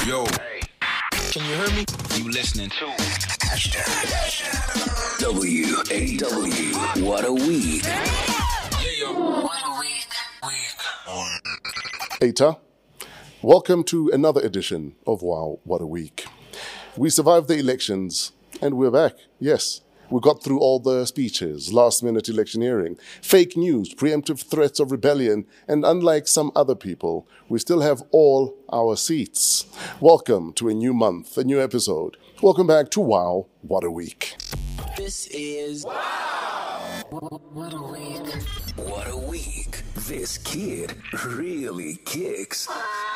Yo. Can you hear me? You listening to WAW. What a week. Eta, welcome to another edition of Wow, What a Week. We survived the elections and we're back. Yes, we got through all the speeches, last-minute electioneering, fake news, preemptive threats of rebellion, and unlike some other people, we still have all our seats. Welcome to a new month, a new episode. Welcome back to Wow, What a Week. This is Wow. What a week. What a week. This kid really kicks.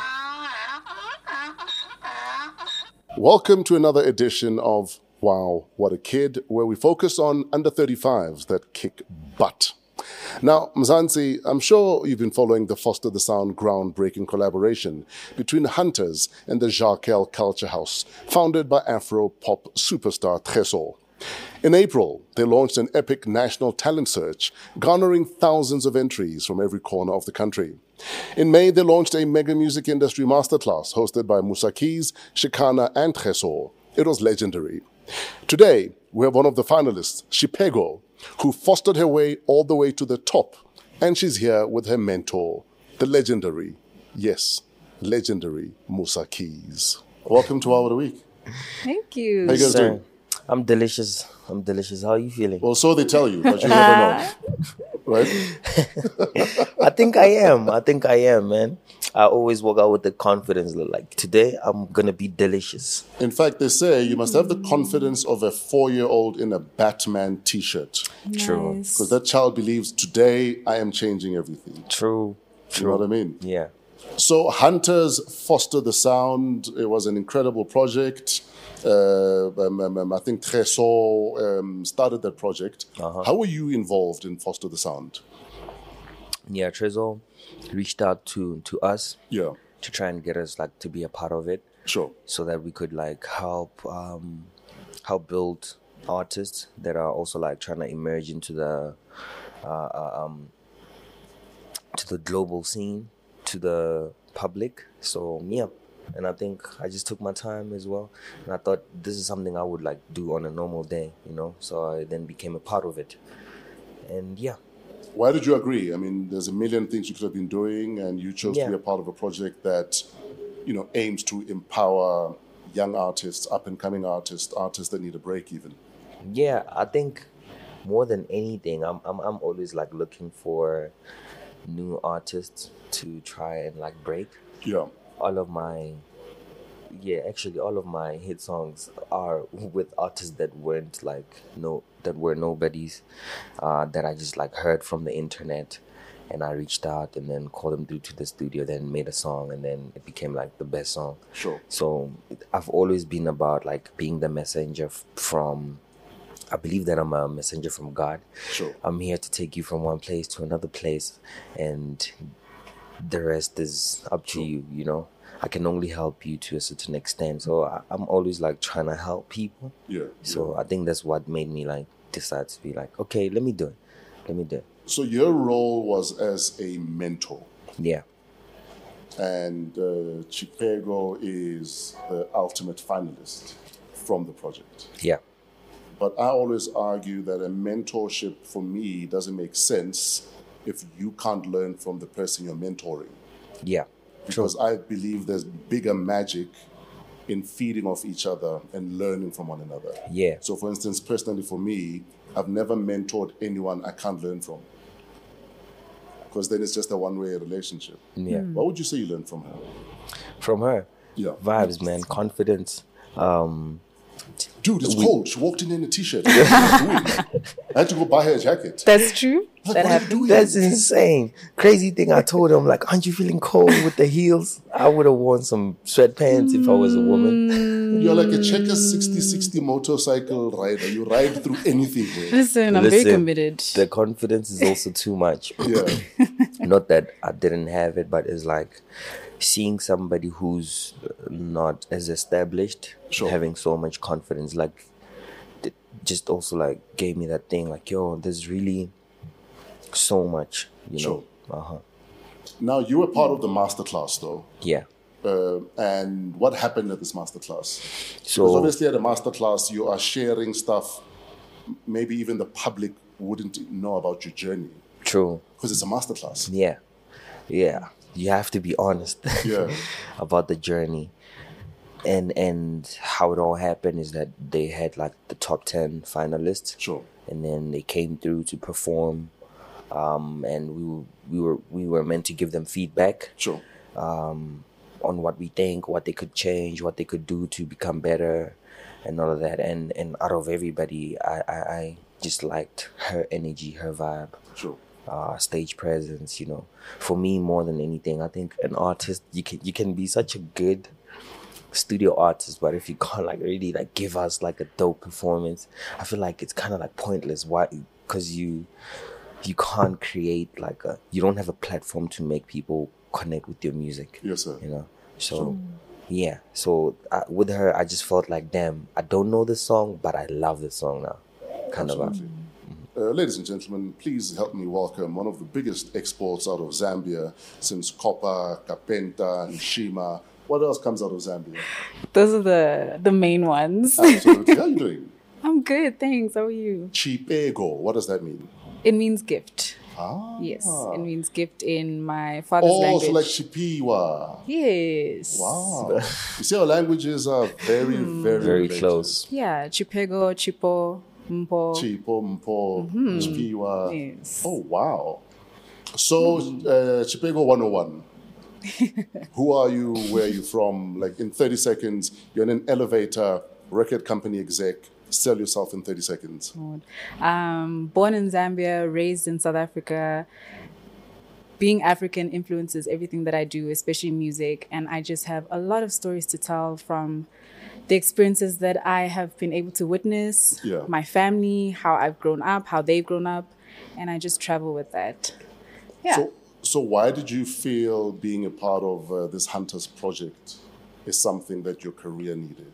Welcome to another edition of Wow, What a Kid, where we focus on under 35s that kick butt. Now, Mzansi, I'm sure you've been following the Foster the Sound groundbreaking collaboration between Hunters and the Jarkel Culture House, founded by Afro-pop superstar Tresor. In April, they launched an epic national talent search, garnering thousands of entries from every corner of the country. In May, they launched a mega music industry masterclass hosted by Musa Keys, Shikana, and Tresor. It was legendary. Today, we have one of the finalists, Shipego, who fostered her way all the way to the top, and she's here with her mentor, the legendary, yes, legendary Musa Keys. Welcome to Our Week. Thank you. How you guys doing? I'm delicious. How are you feeling? Well, so they tell you, but you never know. Right? I think I am, man. I always walk out with the confidence that, like, today I'm going to be delicious. In fact, they say you must have the confidence of a 4-year-old in a Batman t-shirt. Nice. True. Because that child believes, today I am changing everything. True. You know what I mean? Yeah. So Hunters Foster the Sound. It was an incredible project. I think Tresor started that project. How were you involved in Foster the Sound? Yeah, Tresor reached out to us Yeah, to try and get us, like, to be a part of it sure. so that we could, like, help build artists that are also, like, trying to emerge into the global scene, to the public. So, yeah. And I think I just took my time as well. And I thought this is something I would, like, do on a normal day, you know. So I then became a part of it. And yeah. Why did you agree? I mean, there's a million things you could have been doing, and you chose to be a part of a project that, you know, aims to empower young artists, up-and-coming artists that need a break even. Yeah, I think more than anything, I'm always, like, looking for new artists to try and, like, break. Yeah. All of my hit songs are with artists that weren't, like, that were nobodies, that I just, like, heard from the internet, and I reached out and then called them through to the studio, then made a song, and then it became, like, the best song. Sure. So I've always been about, like, being the messenger from, I believe that I'm a messenger from God. Sure. I'm here to take you from one place to another place, and the rest is up to you, you know. I can only help you to a certain extent. So I'm always, like, trying to help people. Yeah. So I think that's what made me, like, decide to be like, okay, let me do it. So your role was as a mentor. Yeah. And Chipego is the ultimate finalist from the project. Yeah. But I always argue that a mentorship, for me, doesn't make sense if you can't learn from the person you're mentoring. Yeah. Because I believe there's bigger magic in feeding off each other and learning from one another. Yeah. So, for instance, personally for me, I've never mentored anyone I can't learn from. Because then it's just a one-way relationship. Yeah. What would you say you learned from her? From her? Yeah. Vibes, man. Confidence. Dude, it's cold. She walked in a t-shirt. I had to go buy her a jacket. That's true. Like, That what are you happened. doing? That's insane. Crazy thing, I told him, like, aren't you feeling cold with the heels? I would have worn some sweatpants if I was a woman. You're like a Checkers 60/60 motorcycle rider. You ride through anything. Man. Listen, I'm very committed. The confidence is also too much. Yeah. Not that I didn't have it, but it's like seeing somebody who's not as established, Sure. having so much confidence, like, it just also, like, gave me that thing, like, yo, there's really so much, you Sure. know. Now, you were part of the masterclass, though. Yeah. And what happened at this masterclass? So- Because obviously at a masterclass, you are sharing stuff maybe even the public wouldn't know about your journey. True. Because it's a masterclass. Yeah. You have to be honest Yeah. about the journey. And how it all happened is that they had like the top 10 finalists. Sure. And then they came through to perform. And we were meant to give them feedback. Sure. On what we think, what they could change, what they could do to become better, and all of that. And out of everybody, I just liked her energy, her vibe, Sure. stage presence. For me, more than anything, I think an artist, you can be such a good studio artist, but if you can't like really like give us like a dope performance, I feel like it's kind of like pointless. Why? Because you can't create like you don't have a platform to make people connect with your music. Yes, sir. So yeah, so with her I just felt like, damn, I don't know this song, but I love this song now, kind of. Absolutely. Ladies and gentlemen, please help me welcome one of the biggest exports out of Zambia since copper, Kapenta, and Shima. What else comes out of Zambia? Those are the main ones. Absolutely. How are you doing? I'm good, thanks. How are you? Chipego. What does that mean? It means gift. Ah. Yes, it means gift in my father's Oh, language. so like Chipiwa. Yes. Wow. You see, our languages are very, very Very related. close. Yeah, Chipego, Chipo, Mpo. Chipo, Mpo, Chipiwa. Yes. Oh, wow. So, Chipego 101. Who are you? Where are you from? Like in 30 seconds, you're in an elevator, record company exec. Sell yourself in 30 seconds. Born in Zambia, raised in South Africa. Being African influences everything that I do, especially music. And I just have a lot of stories to tell from the experiences that I have been able to witness, Yeah. my family, how I've grown up, how they've grown up. And I just travel with that. Yeah. So why did you feel being a part of this Hunters project is something that your career needed?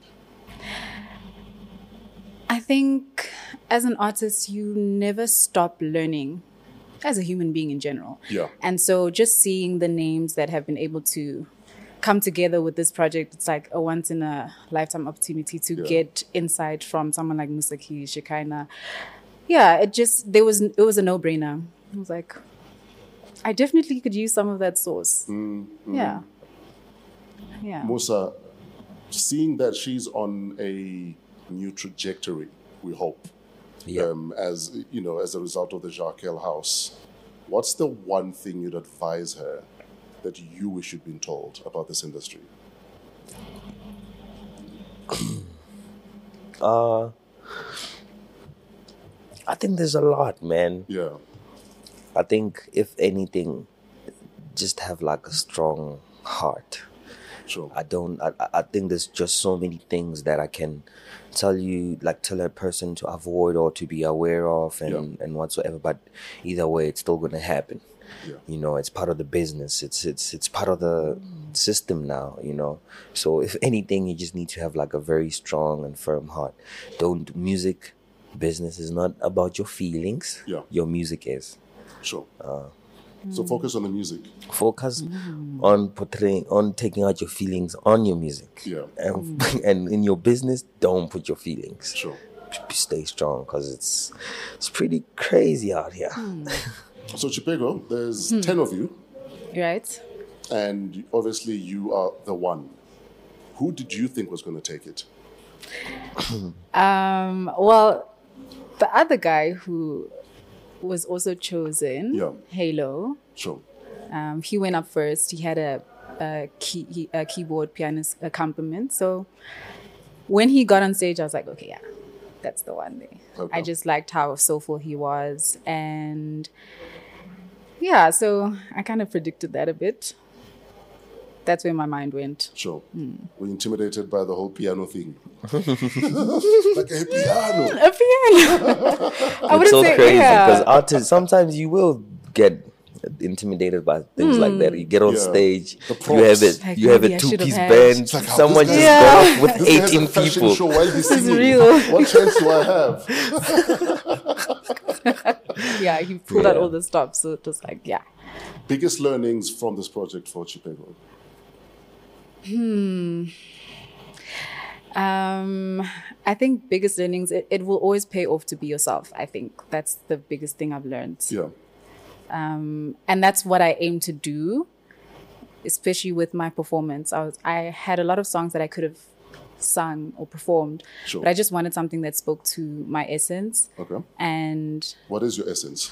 I think as an artist, you never stop learning as a human being in general. Yeah. And so just seeing the names that have been able to come together with this project, it's like a once in a lifetime opportunity to get insight from someone like Musaki, Shekaina. Yeah, it was a no-brainer. I was like, I definitely could use some of that source. Yeah. Yeah. Musa, seeing that she's on a new trajectory, we hope, as you know, as a result of the Jarkel House, what's the one thing you'd advise her that you wish you'd been told about this industry? I think there's a lot, man. Yeah. I think if anything, just have like a strong heart. Sure. I think there's just so many things that I can tell a person to avoid or to be aware of and whatsoever, but either way it's still gonna happen. Yeah. It's part of the business. It's part of the system now, So if anything, you just need to have like a very strong and firm heart. Music business is not about your feelings. Yeah. Your music is. Sure. So focus on the music. Focus on taking out your feelings on your music. Yeah. And in your business, don't put your feelings. Sure. Stay strong because it's pretty crazy out here. So Chipego, there's 10 of you, Right? and obviously you are the one. Who did you think was going to take it? Well, the other guy who was also chosen, Yeah. Halo, Sure. he went up first. He had a keyboard pianist accompaniment. So when he got on stage, I was like, okay, yeah, that's the one there. Okay. I just liked how soulful he was. And yeah, so I kind of predicted that a bit. That's where my mind went. Sure. Were you intimidated by the whole piano thing? Like a piano. A piano. I It's so crazy yeah. because artists, sometimes you will get intimidated by things like that. You get on Yeah. stage, The you have props. Like, you have maybe a I should have two-piece had- band, It's like how someone this just guy- got off with This guy has a 18 fashion people. show while he's singing. real. What chance do I have? Yeah, he pulled out Yeah. all the stops. So it was like, yeah. Biggest learnings from this project for Chipego? I think biggest learnings, it will always pay off to be yourself. I think that's the biggest thing I've learned. Yeah. And that's what I aim to do, especially with my performance. I had a lot of songs that I could have sung or performed, Sure. but I just wanted something that spoke to my essence. Okay. And What is your essence?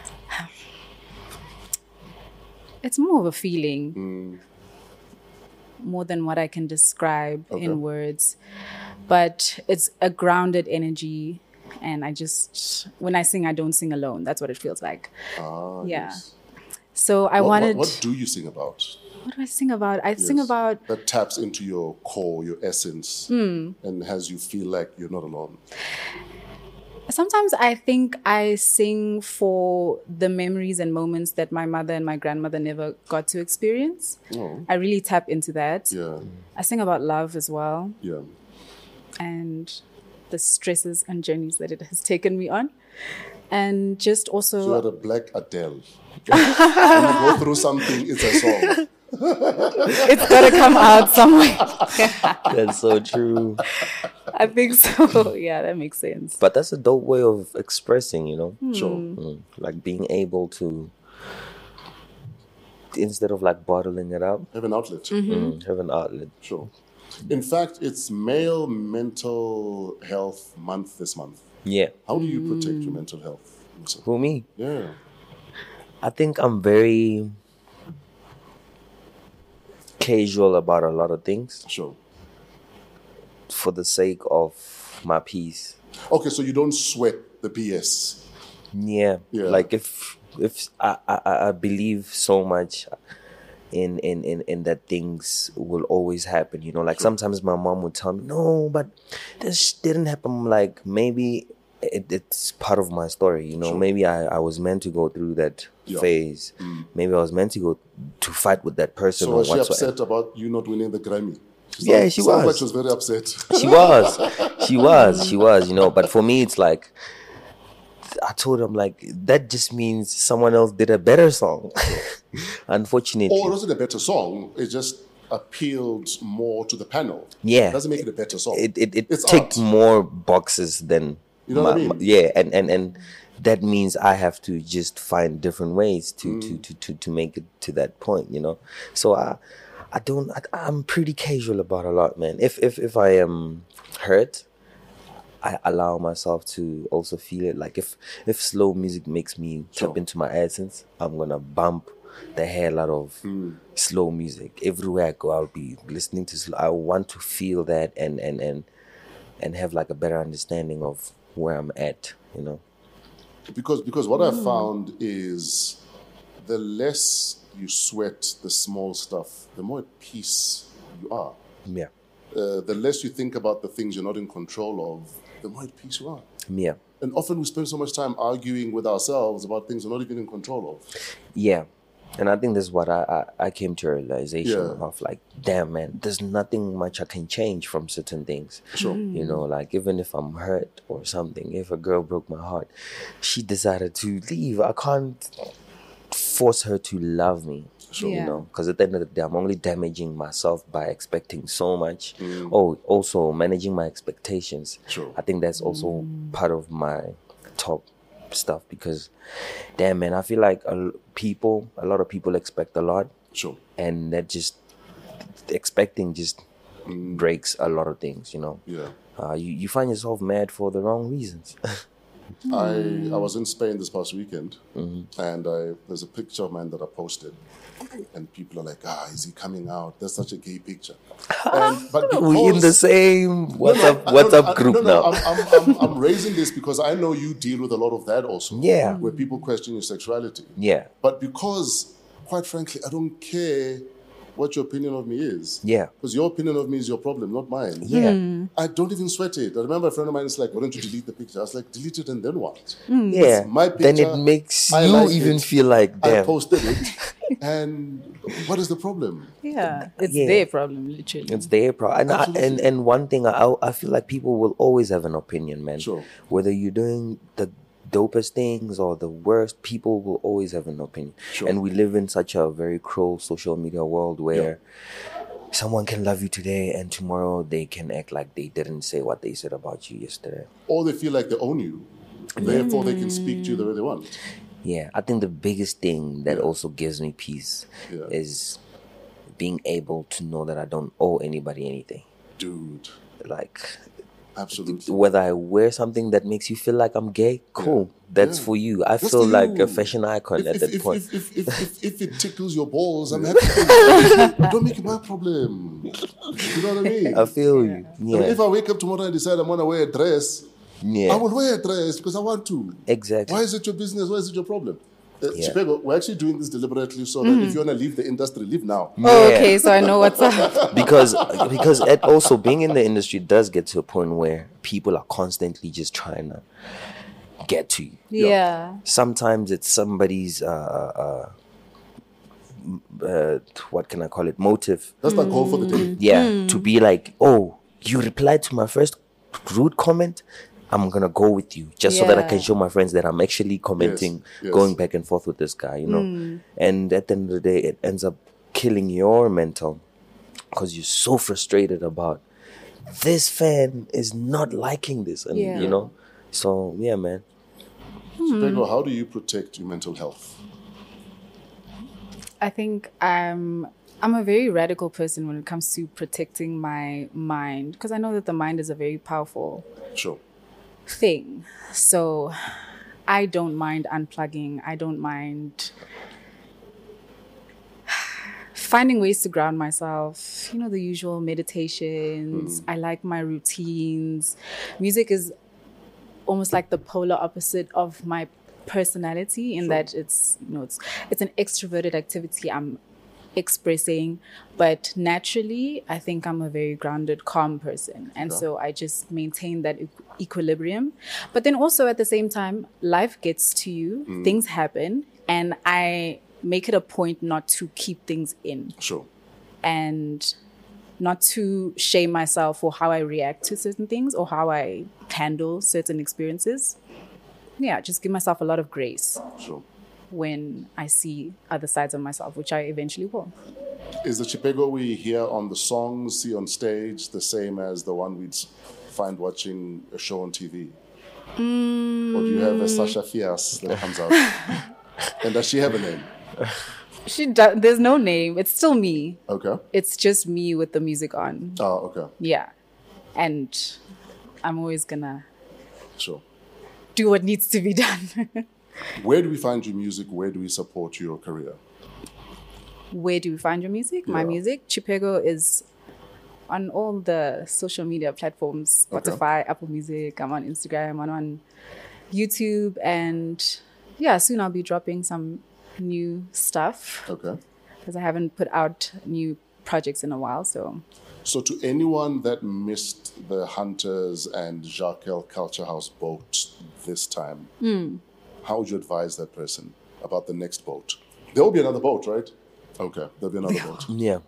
it's more of a feeling, more than what I can describe Okay. in words. But it's a grounded energy. And when I sing, I don't sing alone. That's what it feels like. Ah, Yeah. yes. So I What- wanted. What do you sing about? What do I sing about? I sing Yes. about. That taps into your core, your essence, and has you feel like you're not alone. Sometimes I think I sing for the memories and moments that my mother and my grandmother never got to experience. Oh. I really tap into that. Yeah, I sing about love as well, yeah. and the stresses and journeys that it has taken me on. And just also. So you're a black Adele. When you go through something, it's a song. It's got to come out somewhere. That's so true. I think so. Yeah, that makes sense. But that's a dope way of expressing, you know? Sure. Like being able to, instead of like bottling it up, Have an outlet. have an outlet. Sure. In fact, it's Male Mental Health Month this month. Yeah. How do you protect your mental health? Who, me? Yeah. I think I'm very casual about a lot of things Sure. for the sake of my peace. Okay, so you don't sweat the PS. Yeah. Yeah. Like if I believe so much in that things will always happen, you know. Like sometimes my mom would tell me, no, but this didn't happen. I'm like, maybe it's part of my story, you know. Sure. Maybe I was meant to go through that Yeah. phase. Maybe I was meant to go to fight with that person So or was she whatsoever. upset about you not winning the Grammy? Yeah, she sounds was. like she was very upset. She was, you know. But for me, it's like, I told him, like, that just means someone else did a better song. Unfortunately. Or was it a better song? It just appealed more to the panel. Yeah. Doesn't make it a better song. It It's ticked art. more boxes than You know what I mean? yeah, and that means I have to just find different ways to make it to that point, you know. So I'm pretty casual about a lot, man. If I am hurt, I allow myself to also feel it. Like if slow music makes me Sure. tap into my essence, I'm gonna bump the hell out of slow music. Everywhere I go, I'll be listening to slow. I want to feel that and have like a better understanding of where I'm at, you know. Because what I found is the less you sweat the small stuff, the more at peace you are. Yeah. The less you think about the things you're not in control of, the more at peace you are. Yeah. And often we spend so much time arguing with ourselves about things we're not even in control of. Yeah. And I think that's what I came to a realization Yeah. of, like, damn, man, there's nothing much I can change from certain things. Sure. You know, like, even if I'm hurt or something, if a girl broke my heart, she decided to leave. I can't force her to love me. Sure. You Yeah. know, because at the end of the day, I'm only damaging myself by expecting so much. Oh, also managing my expectations. Sure. I think that's also part of my top stuff, because damn, man, I feel like a lot of people expect a lot, Sure. and that just expecting just breaks a lot of things, you know. Yeah. You find yourself mad for the wrong reasons. I was in Spain this past weekend, Mm-hmm. and there's a picture of mine that I posted, and people are like, is he coming out? That's such a gay picture. But We in the same WhatsApp group now. I'm raising this because I know you deal with a lot of that also. Yeah. Where people question your sexuality. Yeah, But because, quite frankly, I don't care what your opinion of me is. yeah, Because your opinion of me is your problem, not mine. yeah, I don't even sweat it. I remember a friend of mine is like, why don't you delete the picture? I was like, delete it and then what? yeah. my Then picture. it makes I you like even it. feel like, I damn. posted it. And what is the problem? Yeah, it's Yeah. their problem, literally. It's their problem. Absolutely. And one thing, I feel like people will always have an opinion, man. Sure. Whether you're doing the dopest things or the worst, people will always have an opinion. Sure. And we live in such a very cruel social media world where someone can love you today and tomorrow they can act like they didn't say what they said about you yesterday. Or they feel like they own you. Therefore, they can speak to you the way they want. Yeah, I think the biggest thing that also gives me peace is being able to know that I don't owe anybody anything. Dude. Like, Absolutely. whether I wear something that makes you feel like I'm gay, cool. That's for you. I That's feel for like you. a fashion icon at that point. If it tickles your balls, I'm happy. Don't make it my problem. You know what I mean? I feel you. I mean, Yeah. if I wake up tomorrow and decide I'm going to wear a dress, Yeah. I will wear a dress because I want to. Exactly. Why is it your business? Why is it your problem? Yeah. Chipego, we're actually doing this deliberately so that if you want to leave the industry, leave now. Oh, okay, so I know what's up. because it also being in the industry does get to a point where people are constantly just trying to get to you. Yeah. Sometimes it's somebody's what can I call it, motive. That's the goal for the day. Yeah, to be like, oh, you replied to my first rude comment, I'm gonna go with you just so that I can Yeah. show my friends that I'm actually commenting, Yes. going back and forth with this guy, you know. And at the end of the day, it ends up killing your mental because you're so frustrated about this fan is not liking this, and Yeah. you know. So yeah, man. Chipego, how do you protect your mental health? I think I'm a very radical person when it comes to protecting my mind because I know that the mind is a very powerful Sure. thing. So I don't mind unplugging. I don't mind finding ways to ground myself. You know, the usual meditations. I like my routines. Music is almost like the polar opposite of my personality in that it's an extroverted activity I'm expressing, but naturally I think I'm a very grounded, calm person, and so I just maintain that equilibrium. But then also at the same time, life gets to you, things happen, and I make it a point not to keep things in Sure. and not to shame myself for how I react to certain things or how I handle certain experiences. Yeah, just give myself a lot of grace Sure. when I see other sides of myself, which I eventually will. Is the Chipego we hear on the songs, see on stage, the same as the one we'd find watching a show on TV? Or do you have a Sasha Fias that comes out? And does she have a name? There's no name. It's still me. Okay. It's just me with the music on. Oh, okay. Yeah. And I'm always gonna Sure. do what needs to be done. Where do we find your music? Where do we support your career? Where do you find your music? My Yeah. music, Chipego, is on all the social media platforms, Okay. Spotify, Apple Music. I'm on Instagram, I'm on YouTube, and yeah, soon I'll be dropping some new stuff Okay. because I haven't put out new projects in a while. So So to anyone that missed the Hunters and Jacques Culture House boat this time, how would you advise that person about the next boat? There will be another boat, right? Okay, there'll be another boat. Yeah.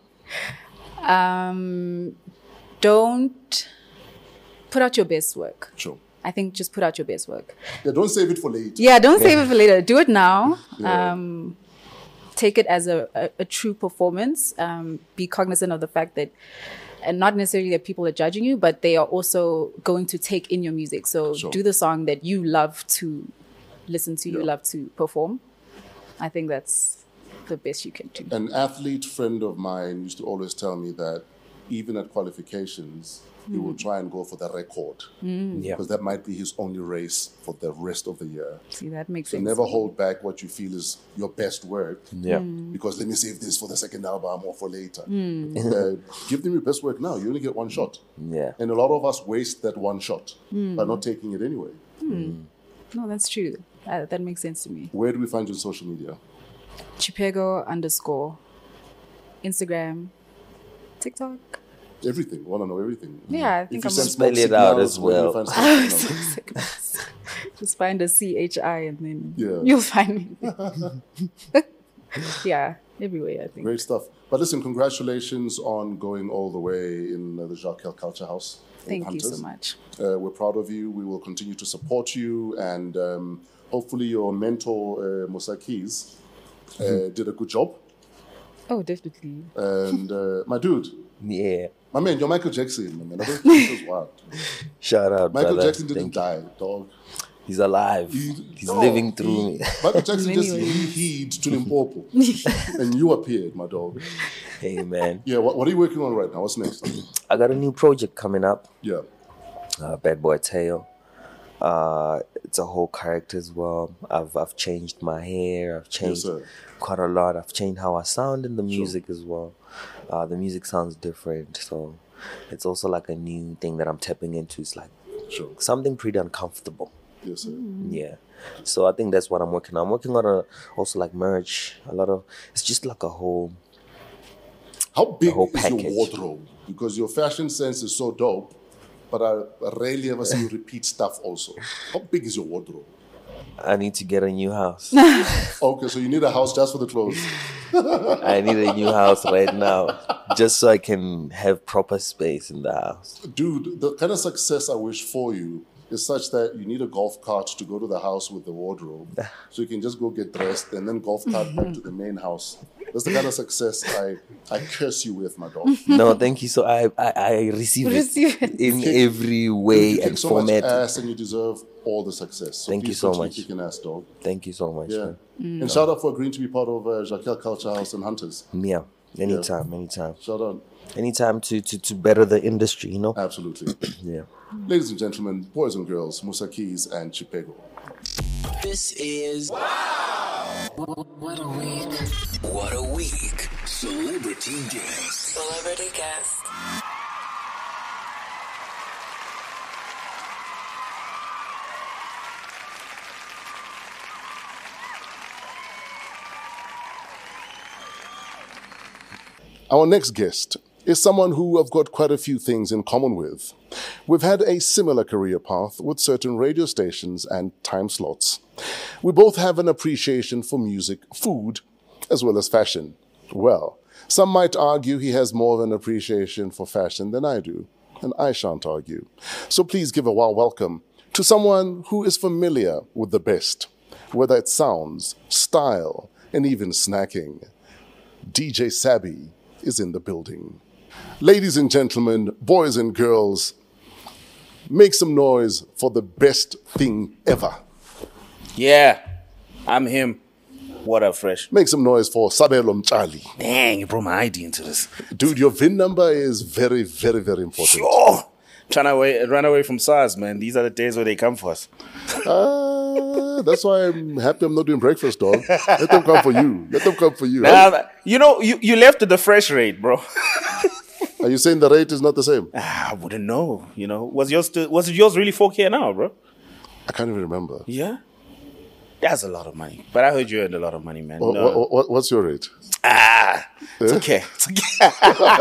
don't put out your best work. Sure. I think just put out your best work. Yeah, don't save it for later. Yeah, don't save it for later. Do it now. Yeah. Take it as a true performance. Be cognizant of the fact that, and not necessarily that people are judging you, but they are also going to take in your music. So Sure. do the song that you love to listen to, you Yeah. love to perform. I think that's the best you can do. An athlete friend of mine used to always tell me that even at qualifications, he will try and go for the record Yeah. because that might be his only race for the rest of the year. See, that makes So sense. never hold back what you feel is your best work. Yeah. Because let me save this for the second album or for later. Give them your best work now. You only get one shot. Yeah. And a lot of us waste that one shot by not taking it anyway. No, that's true. That makes sense to me. Where do we find you on social media? Chipego _ Instagram, TikTok. Everything. Want to know everything. Yeah, I think If you I'm send on- smoke Spell it out signals, as where do you well. find smoke signals? Just find a CHI and then Yeah. you'll find me. Yeah, everywhere, I think. Great stuff. But listen, congratulations on going all the way in the Jacques Culture House. in Thank you Hunters. so much. We're proud of you. We will continue to support you. And hopefully your mentor, Musa Keys, did a good job. Oh, definitely. And my dude, Yeah. My man, you're Michael Jackson, my man. I don't think this is wild. Shout out, Michael brother. Jackson didn't die, dog. He's alive. He's living through me. Michael Jackson Many just ways. heed to Limpopo. And you appeared, my dog. Hey, man. Yeah, what are you working on right now? What's next? I got a new project coming up. Yeah. Bad Boy Tale. It's a whole character as well. I've changed my hair. I've changed sir. quite a lot. I've changed how I sound in the music as well. The music sounds different, so it's also like a new thing that I'm tapping into. It's like Sure. something pretty uncomfortable. Yes, sir. Yeah. So I think that's what I'm working on. I'm working on also like merch. It's just like a whole. How big whole is package. your wardrobe? Because your fashion sense is so dope, but I rarely ever see you repeat stuff also. How big is your wardrobe? I need to get a new house. Okay, so you need a house just for the clothes. I need a new house right now, just so I can have proper space in the house. Dude, the kind of success I wish for you is such that you need a golf cart to go to the house with the wardrobe. So you can just go get dressed and then golf cart back to the main house. That's the kind of success I curse you with, my dog. No, thank you. So I receive it in every way You kick and so format. much ass and you deserve all the success. So Thank you please so continue much. kicking ass, dog. Thank you so much. Yeah. Man. And shout out for agreeing to be part of Jaquel Culture House and Hunters. Yeah. Anytime. Shout out. Anytime to better the industry, you know? Absolutely. Yeah. Ladies and gentlemen, boys and girls, Musa Keys and Chipego. This is What a week. What a week. Celebrity guest. Celebrity guest. Our next guest is someone who I've got quite a few things in common with. We've had a similar career path with certain radio stations and time slots. We both have an appreciation for music, food, as well as fashion. Well, some might argue he has more of an appreciation for fashion than I do, and I shan't argue. So please give a warm welcome to someone who is familiar with the best, whether it's sounds, style, and even snacking. DJ Sabi is in the building. Ladies and gentlemen, boys and girls, make some noise for the best thing ever. Yeah, I'm him. What up, Fresh? Make some noise for Sabelo Mchali. Dang, you brought my ID into this. Dude, your VIN number is very, very, very important. Sure. Trying to run away from SARS, man. These are the days where they come for us. That's why I'm happy I'm not doing breakfast, dog. Let them come for you. Let them come for you. Nah, you know, you left with the Fresh rate, bro. Are you saying the rate is not the same? I wouldn't know. You know, was yours really 4K now, bro? I can't even remember. Yeah. That's a lot of money. But I heard you earned a lot of money, man. No. What's your rate? It's okay. It's okay.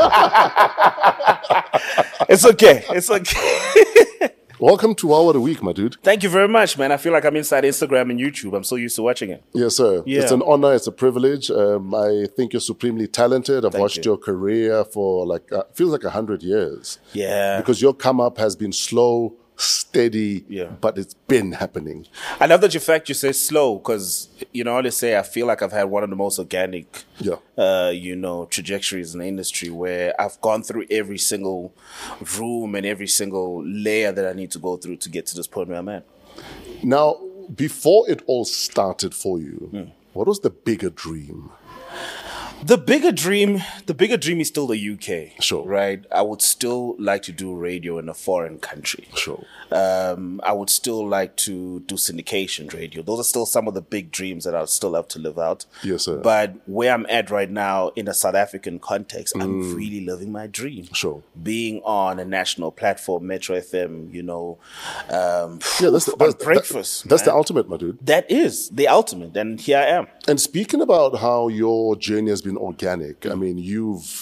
It's okay. It's okay. Welcome to What a Week, my dude. Thank you very much, man. I feel like I'm inside Instagram and YouTube. I'm so used to watching it. Yes, sir. Yeah. It's an honor. It's a privilege. I think you're supremely talented. I've watched your career for feels like 100 years. Yeah. Because your come up has been slow, steady, Yeah. but it's been happening. I love that you say slow because, you know, I always say I feel like I've had one of the most organic, trajectories in the industry where I've gone through every single room and every single layer that I need to go through to get to this point where I'm at. Now, before it all started for you, what was the bigger dream? The bigger dream is still the UK. Sure. Right? I would still like to do radio in a foreign country. Sure. I would still like to do syndication radio. Those are still some of the big dreams that I'd still have to live out. Yes, sir. But where I'm at right now in a South African context, I'm really living my dream. Sure. Being on a national platform, Metro FM, That's breakfast. That's the ultimate, my dude. That is the ultimate. And here I am. And speaking about how your journey has been organic, I mean, you've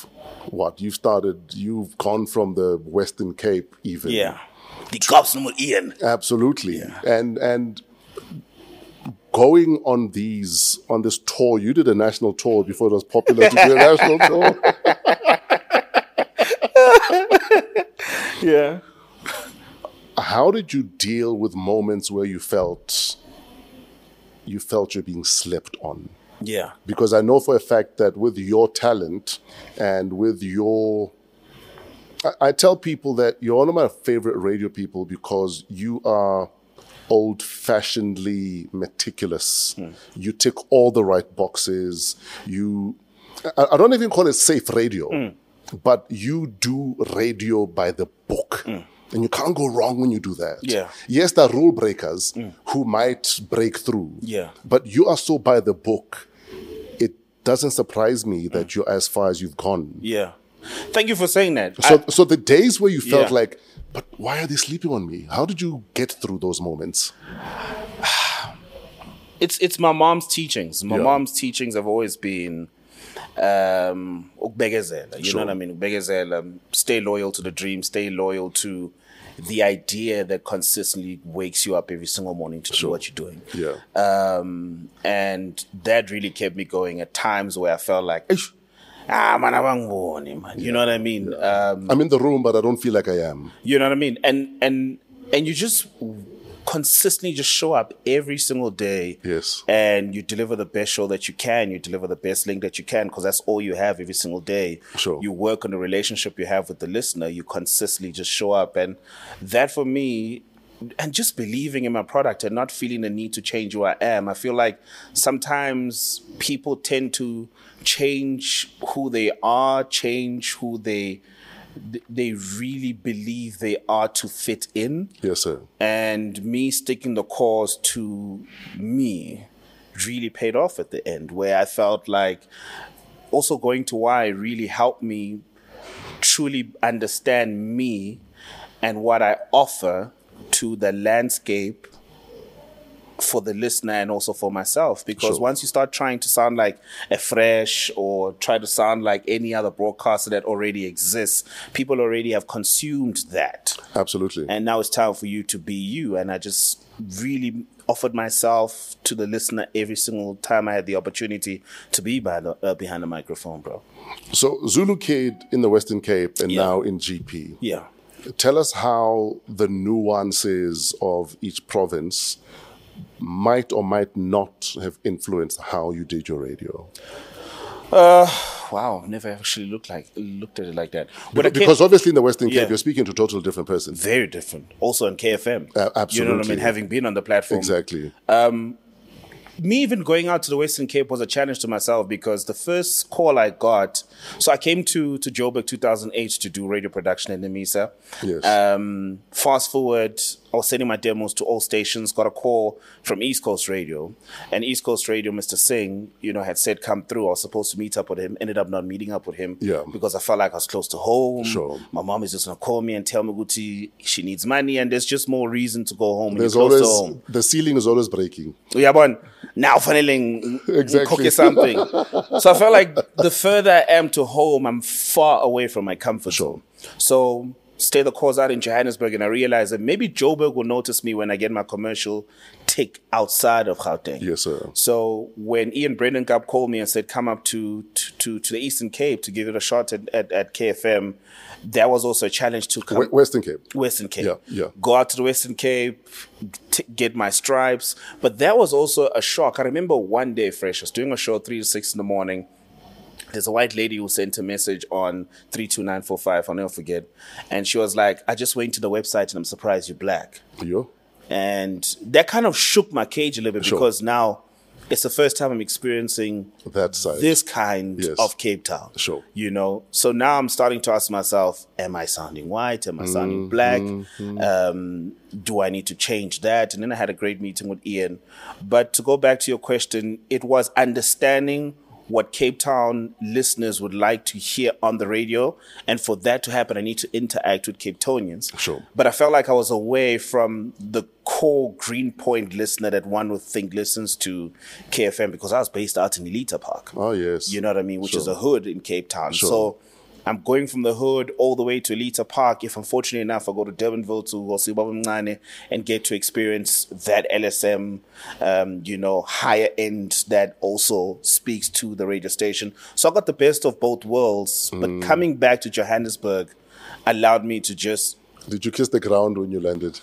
gone from the Western Cape even. Yeah. The cops number Ian. Absolutely. Yeah. And going on this tour, you did a national tour before it was popular to do a national tour. Yeah. How did you deal with moments where you felt you're being slept on? Yeah. Because I know for a fact that with your talent and with your I tell people that you're one of my favorite radio people because you are old-fashionedly meticulous. You tick all the right boxes. I don't even call it safe radio, but you do radio by the book. And you can't go wrong when you do that. Yeah. Yes, there are rule breakers who might break through. Yeah. But you are so by the book. It doesn't surprise me that you're as far as you've gone. Yeah. Thank you for saying that. So the days where you felt Yeah. like, but why are they sleeping on me? How did you get through those moments? It's my mom's teachings. My Yeah. mom's teachings have always been ukubekezela. You know what I mean? Ukubekezela, stay loyal to the dream, stay loyal to the idea that consistently wakes you up every single morning to do what you're doing. Yeah. And that really kept me going at times where I felt like, man, abangiboni, man. You know what I mean? I'm in the room, but I don't feel like I am. You know what I mean? And you just consistently just show up every single day. Yes. And you deliver the best show that you can. You deliver the best link that you can because that's all you have every single day. Sure. You work on the relationship you have with the listener. You consistently just show up. And that for me, and just believing in my product and not feeling the need to change who I am. I feel like sometimes people tend to change who they are, change who they really believe they are to fit in. Yes, sir. And me sticking the course to me really paid off at the end, where I felt like also going to Y really helped me truly understand me and what I offer to the landscape for the listener and also for myself. Because Sure. once you start trying to sound like a Fresh or try to sound like any other broadcaster that already exists, people already have consumed that. Absolutely. And now it's time for you to be you. And I just really offered myself to the listener every single time I had the opportunity to be behind the microphone, bro. So Zulu Kid in the Western Cape and Yeah. now in GP. Yeah. Tell us how the nuances of each province might or might not have influenced how you did your radio. Wow, never actually looked at it like that. But Because obviously in the Western Cape, Yeah. you're speaking to a total different person. very different. Also on KFM. You know what I Absolutely. mean? Having been on the platform. Exactly. Me even going out to the Western Cape was a challenge to myself because the first call I got, so I came to Joburg 2008 to do radio production in Nemisa. Yes. Fast forward, I was sending my demos to all stations, got a call from East Coast Radio. And East Coast Radio, Mr. Singh, had said come through. I was supposed to meet up with him, ended up not meeting up with him Yeah. because I felt like I was close to home. Sure. My mom is just going to call me and tell me Guti, she needs money and there's just more reason to go home when There's you're close always, to home. the ceiling is always breaking. Yeah, but now finally Exactly. cook something. So I felt like the further I am to home, I'm far away from my comfort zone. So stay the course out in Johannesburg, and I realized that maybe Joburg will notice me when I get my commercial tick outside of Gauteng. Yes, sir. So when Ian Brendenkamp called me and said, come up to the Eastern Cape to give it a shot at KFM, that was also a challenge to come. Western Cape. Western Cape. Yeah, yeah. Go out to the Western Cape, get my stripes. But that was also a shock. I remember one day, Fresh, I was doing a show 3 to 6 in the morning. There's a white lady who sent a message on 32945, I'll never forget. And she was like, I just went to the website and I'm surprised you're black. Yo. And that kind of shook my cage a little bit Sure. because now it's the first time I'm experiencing That side. this kind Yes. of Cape Town. Sure. So now I'm starting to ask myself, am I sounding white? Am I sounding black? Do I need to change that? And then I had a great meeting with Ian. But to go back to your question, it was understanding what Cape Town listeners would like to hear on the radio. And for that to happen, I need to interact with Cape Townians. Sure. But I felt like I was away from the core Greenpoint listener that one would think listens to KFM because I was based out in Elita Park. Oh, yes. You know what I mean? Which Sure. is a hood in Cape Town. Sure. So I'm going from the hood all the way to Elita Park. If I'm fortunate enough, I go to Durbanville to Osibabu Mncane and get to experience that LSM, higher end that also speaks to the radio station. So I got the best of both worlds. But coming back to Johannesburg allowed me to just Did you kiss the ground when you landed?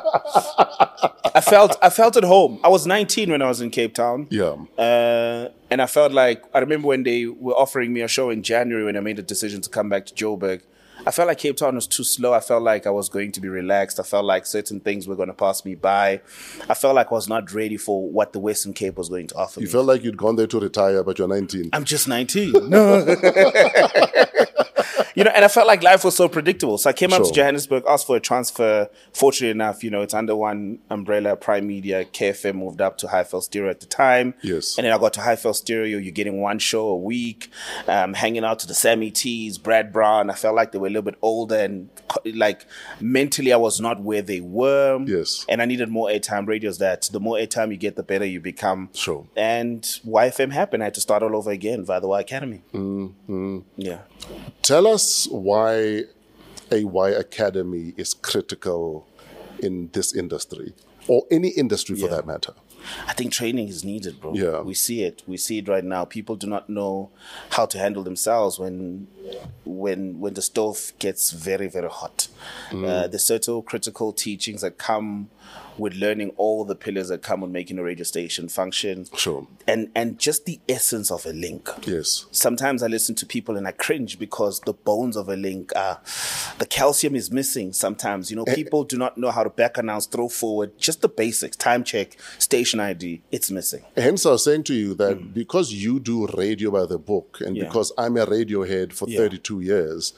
I felt at home. I was 19 when I was in Cape Town. Yeah. And I felt like, I remember when they were offering me a show in January when I made the decision to come back to Joburg, I felt like Cape Town was too slow. I felt like I was going to be relaxed. I felt like certain things were going to pass me by. I felt like I was not ready for what the Western Cape was going to offer me. You felt like you'd gone there to retire, but you're 19. I'm just 19. No. You know, and I felt like life was so predictable. So I came up to Johannesburg, asked for a transfer. Fortunately enough, you know, it's under one umbrella, Prime Media. KFM moved up to Highveld Stereo at the time. Yes. And then I got to Highveld Stereo. You're getting one show a week, hanging out to the Sammy T's, Brad Brown. I felt like they were a little bit older and like mentally I was not where they were. Yes. And I needed more airtime. Radio's that. The more airtime you get, the better you become. Sure. And YFM happened. I had to start all over again via the Y Academy. Yeah. Tell us why a Y Academy is critical in this industry, or any industry for that matter. I think training is needed, bro. Yeah. We see it. We see it right now. People do not know how to handle themselves when the stove gets very, very hot. There's certain critical teachings that come with learning all the pillars that come with making a radio station function. Sure. And just the essence of a link. Yes. Sometimes I listen to people and I cringe because the bones of a link the calcium is missing sometimes. You know, people do not know how to back announce, throw forward, just the basics, time check, station ID, it's missing. Hence, I was saying to you that because you do radio by the book and because I'm a radio head for 32 years,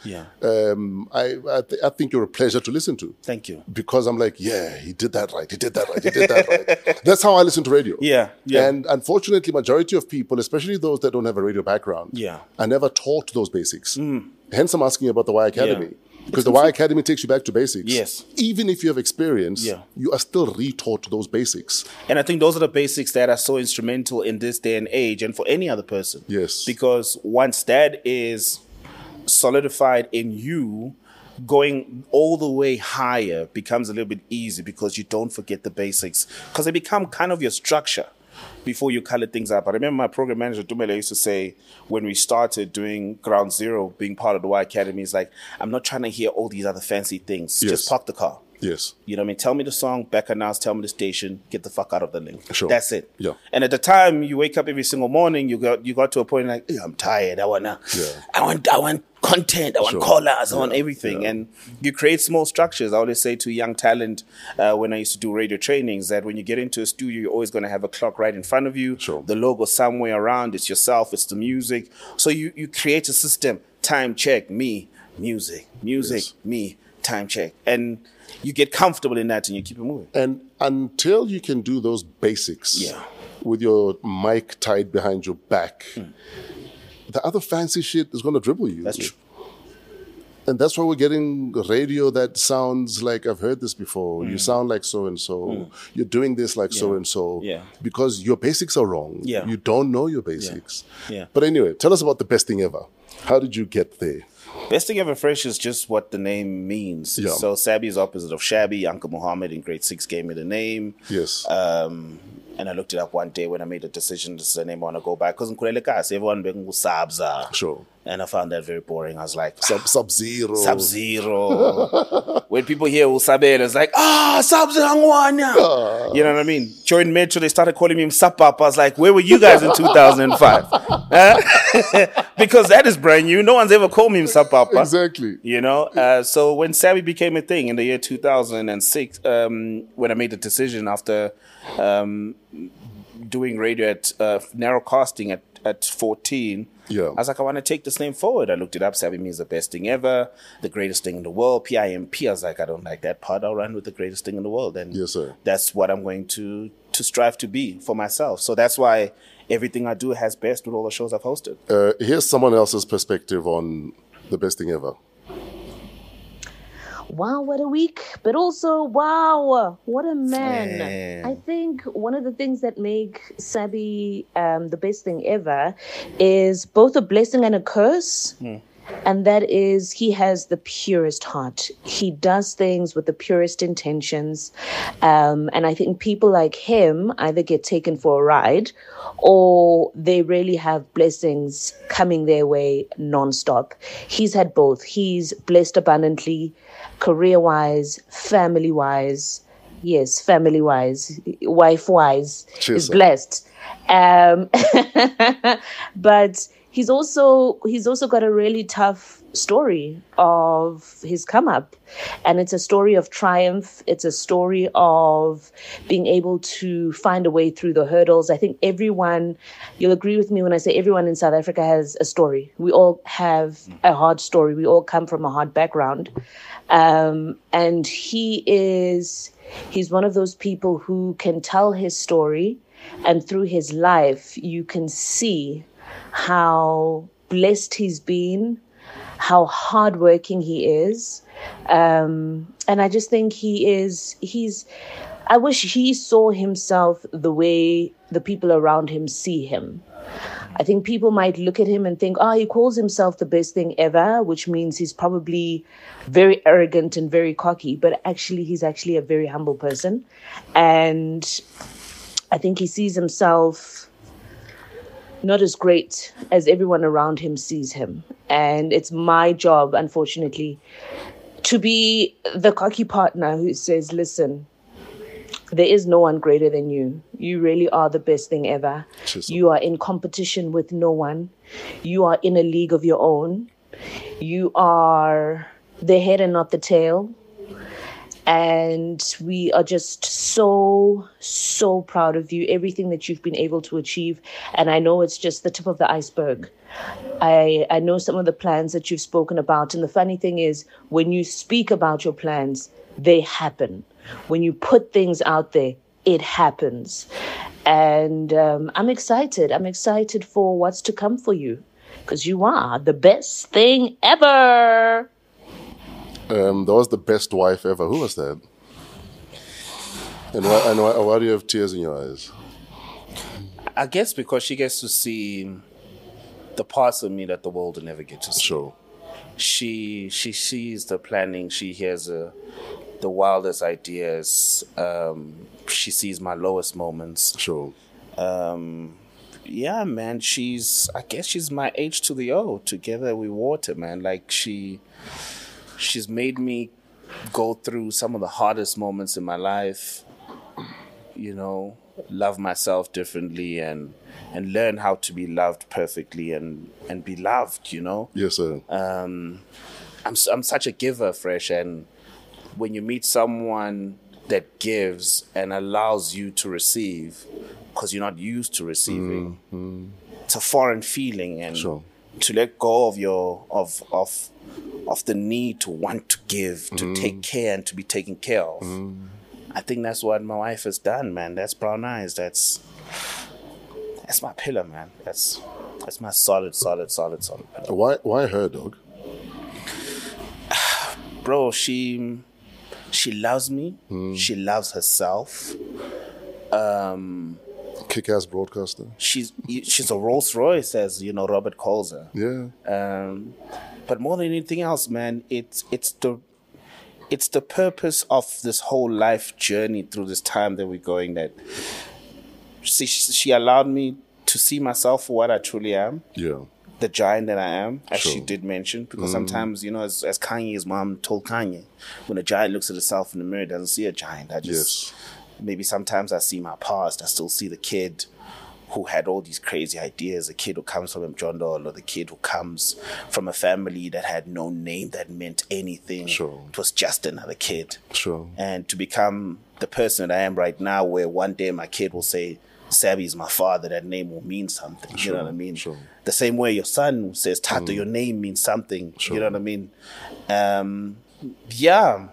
I think you're a pleasure to listen to. Thank you. Because I'm like, yeah, he did that right. He did that right. He did that right. That's how I listen to radio. Yeah. And unfortunately, majority of people, especially those that don't have a radio background, are never taught those basics. Hence, I'm asking you about the Y Academy. Because the Y Academy takes you back to basics. Yes. Even if you have experience, you are still retaught those basics. And I think those are the basics that are so instrumental in this day and age and for any other person. Yes. Because once that is solidified in you, going all the way higher becomes a little bit easy because you don't forget the basics. Because they become kind of your structure before you color things up. I remember my program manager, Dumele, used to say when we started doing Ground Zero, being part of the Y Academy, is like, I'm not trying to hear all these other fancy things. Just park the car. Yes. You know what I mean? Tell me the song, back announce, tell me the station, get the fuck out of the link. Sure. That's it. Yeah. And at the time, you wake up every single morning, you got to a point like, I'm tired. I want content. I want callers. I want everything. And you create small structures. I always say to young talent when I used to do radio trainings that when you get into a studio, you're always going to have a clock right in front of you. Sure. The logo somewhere around. It's yourself. It's the music. So you create a system. Time check. Me. Music. Me. Time check. And you get comfortable in that and you keep it moving. And until you can do those basics with your mic tied behind your back, the other fancy shit is going to dribble you. That's true. And that's why we're getting radio that sounds like, I've heard this before. You sound like so-and-so. You're doing this like so-and-so. Yeah. Because your basics are wrong. Yeah. You don't know your basics. Yeah. But anyway, tell us about the best thing ever. How did you get there? Best Thing Ever Fresh is just what the name means. Yeah. So Sabby is opposite of Shabby. Uncle Muhammad in grade 6 gave me the name. Yes. And I looked it up one day when I made a decision. This is the name I want to go by. Because in Kulelekas, everyone being Sabza. Sure. And I found that very boring. I was like, Sub-Zero. Sub-Zero. When people hear Usabela, it's like, Sub-Zero. You know what I mean? During Metro, they started calling me Msapapa. I was like, where were you guys in 2005? Because that is brand new. No one's ever called me Msapapa. Exactly. You know? So when Savvy became a thing in the year 2006, when I made the decision after doing radio at narrowcasting at 14, I was like, I want to take this name forward. I looked it up. Savvy means the best thing ever, the greatest thing in the world. PIMP. I was like, I don't like that part. I'll run with the greatest thing in the world. And yes, sir. That's what I'm going to strive to be for myself. So that's why everything I do has best with all the shows I've hosted. Here's someone else's perspective on the best thing ever. Wow, what a week. But also, wow, what a man. I think one of the things that make Sabby the best thing ever is both a blessing and a curse. And that is, he has the purest heart. He does things with the purest intentions. And I think people like him either get taken for a ride or they really have blessings coming their way nonstop. He's had both. He's blessed abundantly, career-wise, family-wise, Yes, family-wise, wife-wise, Cheers, is sir. blessed. But he's also got a really tough story of his come up, and it's a story of triumph. It's a story of being able to find a way through the hurdles. I think everyone, you'll agree with me when I say everyone in South Africa has a story. We all have a hard story. We all come from a hard background, and he's one of those people who can tell his story, and through his life, you can see how blessed he's been, how hardworking he is. And I just think I wish he saw himself the way the people around him see him. I think people might look at him and think, he calls himself the best thing ever, which means he's probably very arrogant and very cocky, but actually he's actually a very humble person. And I think he sees himself not as great as everyone around him sees him. And it's my job, unfortunately, to be the cocky partner who says, listen, there is no one greater than you. You really are the best thing ever. You are in competition with no one. You are in a league of your own. You are the head and not the tail. And we are just so, so proud of you, everything that you've been able to achieve. And I know it's just the tip of the iceberg. I know some of the plans that you've spoken about. And the funny thing is, when you speak about your plans, they happen. When you put things out there, it happens. And I'm excited. I'm excited for what's to come for you, because you are the best thing ever. That was the best wife ever. Who was that? And why do you have tears in your eyes? I guess because she gets to see the parts of me that the world will never get to see. Sure. She sees the planning. She hears the wildest ideas. She sees my lowest moments. Sure. Yeah, man. I guess she's my H to the O. Together we water, man. Like she's made me go through some of the hardest moments in my life, love myself differently and learn how to be loved perfectly and be loved, Yes, sir. I'm such a giver, Fresh, and when you meet someone that gives and allows you to receive, because you're not used to receiving, it's a foreign feeling, and Sure. to let go of your of the need to want to give, to take care and to be taken care of. I think that's what my wife has done, man. That's Brown Eyes. That's my pillar, man. That's my solid pillar. Why her, dog? Bro, she loves me. She loves herself. Kick-ass broadcaster. She's a Rolls Royce, as Robert calls her. Yeah. But more than anything else, man, it's the purpose of this whole life journey through this time that we're going, that she allowed me to see myself for what I truly am. Yeah. The giant that I am, as Sure. she did mention, because sometimes, as Kanye's mom told Kanye, when a giant looks at itself in the mirror, it doesn't see a giant. Maybe sometimes I see my past. I still see the kid who had all these crazy ideas, the kid who comes from Mjondolo, or the kid who comes from a family that had no name that meant anything. Sure. It was just another kid. Sure. And to become the person that I am right now, where one day my kid will say, Sabi is my father, that name will mean something. Sure. You know what I mean? Sure. The same way your son says, Tato, your name means something. Sure. You know what I mean? Yeah.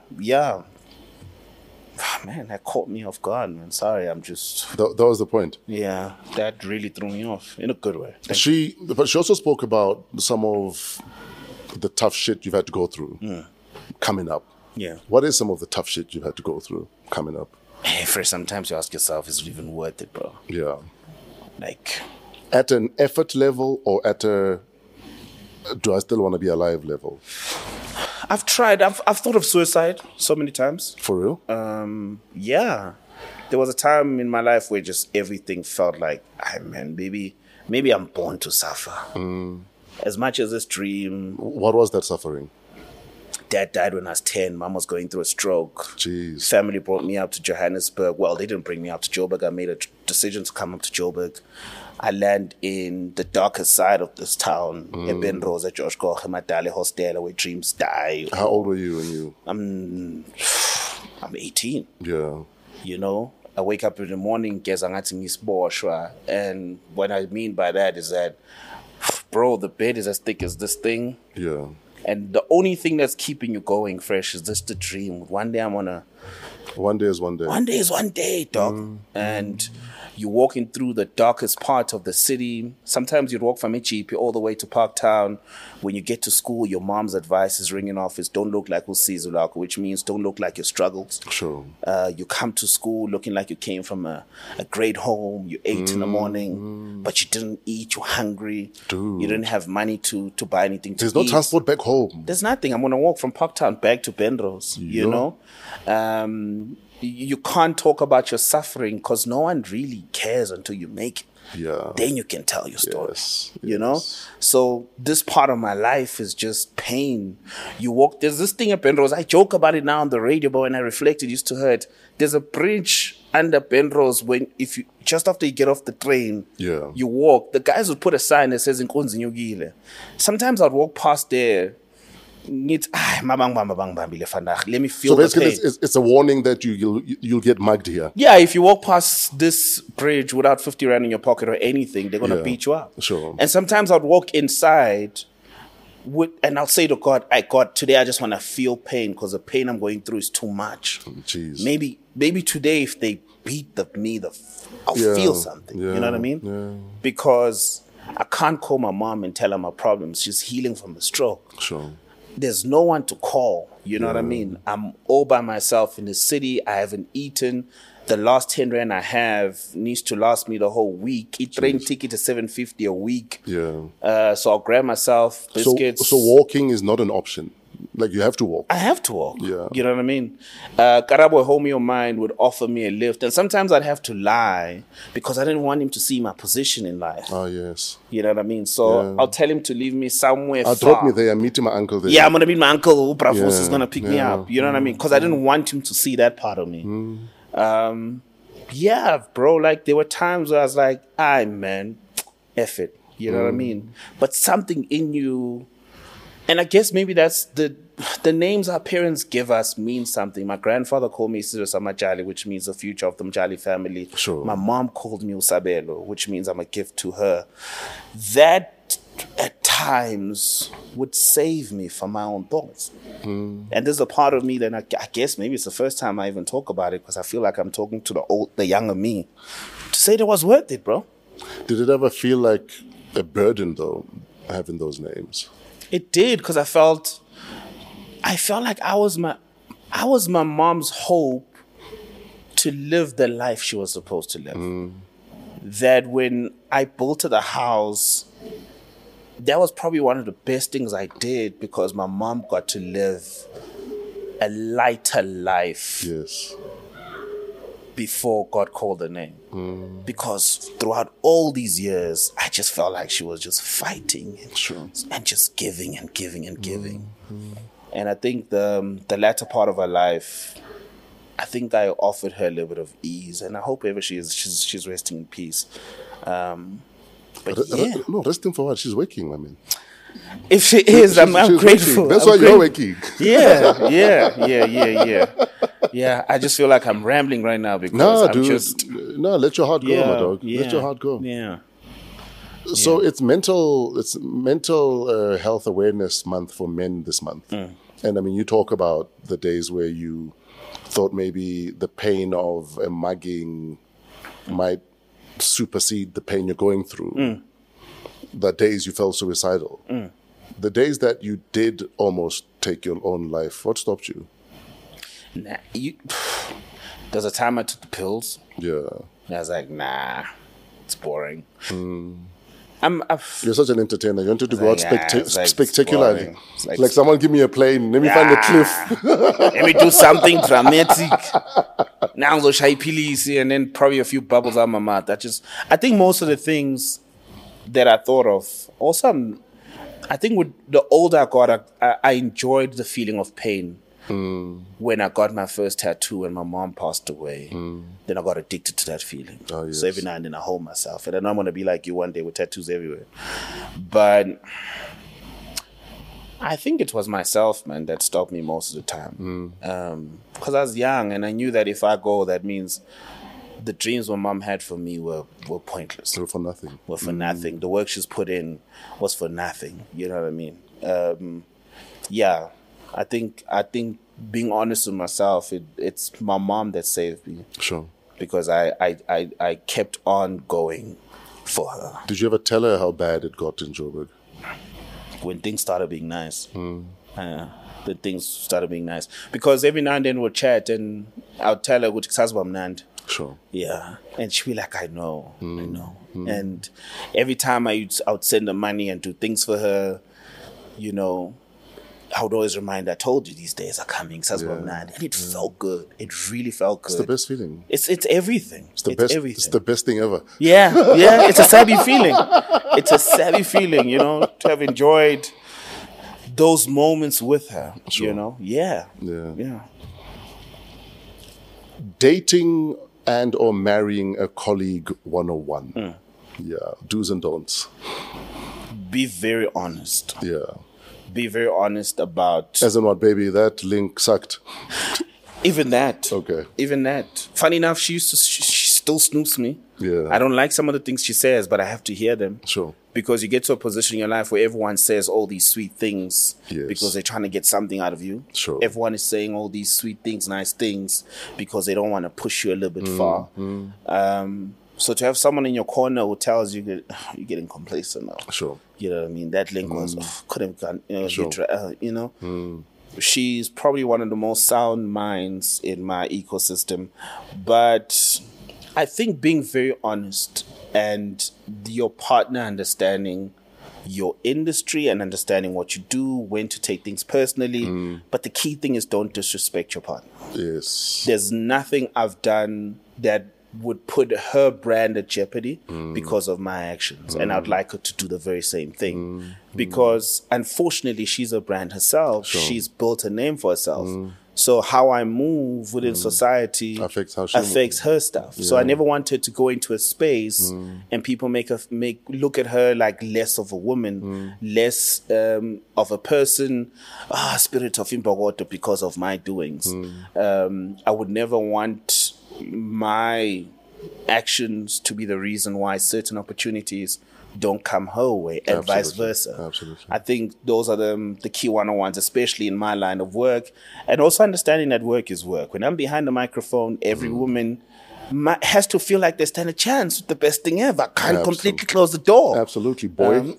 Man, that caught me off guard, man. Sorry, I'm just... That was the point. Yeah, that really threw me off in a good way. But she also spoke about some of the tough shit you've had to go through coming up. Yeah. What is some of the tough shit you've had to go through coming up? Hey, first, sometimes you ask yourself, is it even worth it, bro? Yeah. Like... At an effort level or at a do I still want to be alive level? I've tried. I've thought of suicide so many times. For real? Yeah. There was a time in my life where just everything felt like, man, maybe I'm born to suffer. As much as this dream. What was that suffering? Dad died when I was 10. Mom was going through a stroke. Jeez. Family brought me up to Johannesburg. Well, they didn't bring me up to Joburg. I made a decision to come up to Joburg. I land in the darkest side of this town, in Rosa, George Koch, Madale Hostel, where dreams die. How old were you when you? I'm 18. Yeah. You know, I wake up in the morning, and what I mean by that is that, bro, the bed is as thick as this thing. Yeah. And the only thing that's keeping you going fresh is just the dream. One day I'm gonna. One day is one day. One day is one day, dog. And you're walking through the darkest part of the city. Sometimes you'd walk from Ichipi all the way to Parktown. When you get to school, your mom's advice is ringing off is don't look like Usizulako, which means don't look like your struggles. Sure. You come to school looking like you came from a great home. You ate in the morning, but you didn't eat. You're hungry. Dude. You didn't have money to buy anything to There's eat. no transport back home. There's nothing. I'm going to walk from Parktown back to Benrose, you know? You can't talk about your suffering because no one really cares until you make it. Yeah. Then you can tell your story, Yes. you know? So this part of my life is just pain. You walk, there's this thing at Penrose. I joke about it now on the radio, but when I reflect, it used to hurt. There's a bridge under Penrose just after you get off the train, you walk. The guys would put a sign that says Nkonzi Nyugile. Sometimes I'd walk past there. Let me feel So basically, the pain. it's a warning that you'll get mugged here. Yeah, if you walk past this bridge without 50 rand in your pocket or anything, they're going to beat you up. Sure. And sometimes I'd walk inside and I'll say to God, God, today I just want to feel pain because the pain I'm going through is too much. Jeez. Maybe today if they beat I'll feel something. Yeah. You know what I mean? Yeah. Because I can't call my mom and tell her my problems. She's healing from a stroke. Sure. There's no one to call. You know what I mean? I'm all by myself in the city. I haven't eaten. The last 10 rand I have needs to last me the whole week. Train ticket is 750 a week. Yeah. So I'll grab myself biscuits. So walking is not an option. Like you have to walk. I have to walk. Yeah. You know what I mean? Karabo Homeo Mind would offer me a lift. And sometimes I'd have to lie because I didn't want him to see my position in life. Oh, yes. You know what I mean? So I'll tell him to leave me somewhere far. Drop me there. I'm meeting my uncle there. Yeah, I'm going to meet my uncle. Uprafus is going to pick me up. You know what I mean? Because I didn't want him to see that part of me. Yeah, bro. Like there were times where I was like, man, F it. You know what I mean? But something in you... And I guess maybe that's the names our parents give us mean something. My grandfather called me Sirisa Majali, which means the future of the Majali family. Sure. My mom called me Usabelo, which means I'm a gift to her. That at times would save me from my own thoughts. And there's a part of me that I guess maybe it's the first time I even talk about it because I feel like I'm talking to the younger me to say that it was worth it, bro. Did it ever feel like a burden though, having those names? It did because I felt like I was my mom's hope to live the life she was supposed to live. That when I built her the house, that was probably one of the best things I did because my mom got to live a lighter life. Yes. Before God called her name. Because throughout all these years, I just felt like she was just fighting and just giving and giving and giving. And I think the latter part of her life, I think I offered her a little bit of ease. And I hope ever she's resting in peace. But yeah. No, resting for what? She's waking, I mean. If she is, I'm grateful. Waking. That's why you're waking. Yeah, I just feel like I'm rambling right now because let your heart go, my dog. Let your heart go. Yeah. So it's mental health awareness month for men this month. And I mean, you talk about the days where you thought maybe the pain of a mugging might supersede the pain you're going through. The days you felt suicidal. The days that you did almost take your own life, what stopped you? There's a time I took the pills. Yeah. And I was like, nah, it's boring. You're such an entertainer. You wanted to go out spectacularly. Like someone give me a plane. Let me find a cliff. Let me do something dramatic. Now I'll shy pilisi and then probably a few bubbles out of my mouth. I think most of the things that I thought of, also I think with the older I got, I enjoyed the feeling of pain. When I got my first tattoo and my mom passed away, then I got addicted to that feeling. Oh, yes. So every now and then I hold myself. And I know I'm going to be like you one day with tattoos everywhere. But I think it was myself, man, that stopped me most of the time. Because I was young and I knew that if I go, that means the dreams my mom had for me were pointless. They were for nothing. Were for nothing. The work she's put in was for nothing. You know what I mean? Yeah. I think being honest with myself, it's my mom that saved me. Sure. Because I kept on going for her. Did you ever tell her how bad it got in Joburg? When things started being nice. The things started being nice. Because every now and then we'll chat and I'll tell her, Nand. Sure. Yeah. And she'll be like, I know. And every time I would send her money and do things for her, you know, I would always remind her, I told you these days are coming, and it felt good. It really felt good. It's the best feeling. It's everything. It's the best. Everything. It's the best thing ever. Yeah. It's a savvy feeling. It's a savvy feeling, you know, to have enjoyed those moments with her. Sure. You know, yeah. Dating and or marrying a colleague 101. Yeah, do's and don'ts. Be very honest. Yeah. Be very honest about... As in what, baby? That link sucked. Even that. Okay. Even that. Funny enough, she still snoops me. Yeah. I don't like some of the things she says, but I have to hear them. Sure. Because you get to a position in your life where everyone says all these sweet things Yes. because they're trying to get something out of you. Sure. Everyone is saying all these sweet things, nice things, because they don't want to push you a little bit far. So to have someone in your corner who tells you that you're getting complacent now. Sure. You know what I mean? That link was, could have gone, you know. Sure. She's probably one of the most sound minds in my ecosystem. But I think being very honest and your partner understanding your industry and understanding what you do, when to take things personally. But the key thing is don't disrespect your partner. Yes. There's nothing I've done that would put her brand at jeopardy because of my actions. And I'd like her to do the very same thing. Because unfortunately, she's a brand herself. Sure. She's built a name for herself. So how I move within society affects how she affects her stuff. So I never want her to go into a space and people look at her like less of a woman, less of a person, spirit of Imbogoto because of my doings. I would never want my actions to be the reason why certain opportunities don't come her way and vice versa. Absolutely. I think those are the key 101s, especially in my line of work. And also understanding that work is work. When I'm behind the microphone, every woman has to feel like they stand a chance with the best thing ever. Can't completely close the door. Absolutely, boy.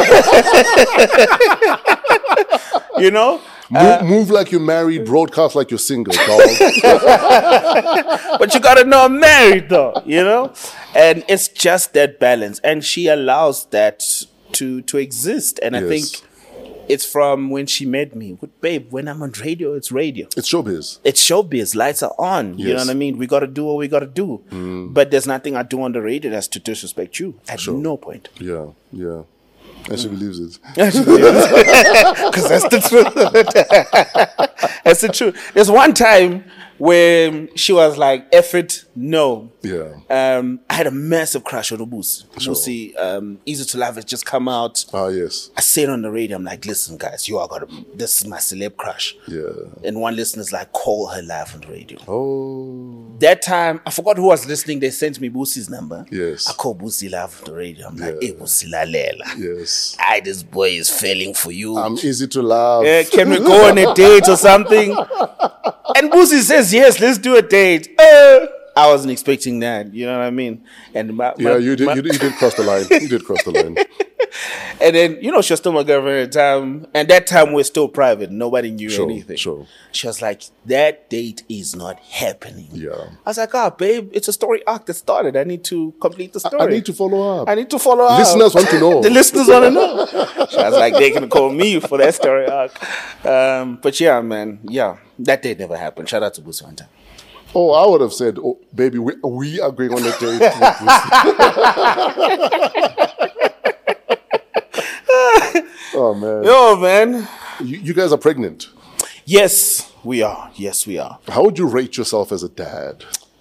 You know? Move like you're married, broadcast like you're single, dog. But you gotta know I'm married though, you know? And it's just that balance. And she allows that to exist. And I think it's from when she met me. But babe, when I'm on radio, it's radio. It's showbiz. It's showbiz. Lights are on. You know what I mean? We gotta do what we gotta do. But there's nothing I do on the radio that's to disrespect you. At no point. Yeah. And she believes it. Because that's the truth. That's the truth. There's one time where she was like, F it, no. Yeah. I had a massive crush on Ubusi. Sure. Ubusi, Easy to Love has just come out. Ah, yes. I said on the radio, I'm like, listen, guys, this is my celeb crush. Yeah. And one listener's like, call her live on the radio. Oh. That time, I forgot who was listening. They sent me Busi's number. Yes. I called Busi live on the radio. I'm like, hey, Busi Lalela. Yes. This boy is failing for you. I'm easy to love. Can we go on a date or something? And Busi says, yes, let's do a date. I wasn't expecting that. You know what I mean? And you did cross the line. You did cross the line. And then, she was still my girlfriend at the time. And that time we're still private. Nobody knew anything. Sure. She was like, that date is not happening. Yeah. I was like, babe, it's a story arc that started. I need to complete the story. I need to follow up. Listeners want to know. The listeners want to know. She was like, they're going to call me for that story arc. But yeah, man. Yeah. That date never happened. Shout out to Busi one time. Oh, I would have said, baby, we are going on a date. Oh, man. Yo, man. You guys are pregnant. Yes, we are. Yes, we are. How would you rate yourself as a dad?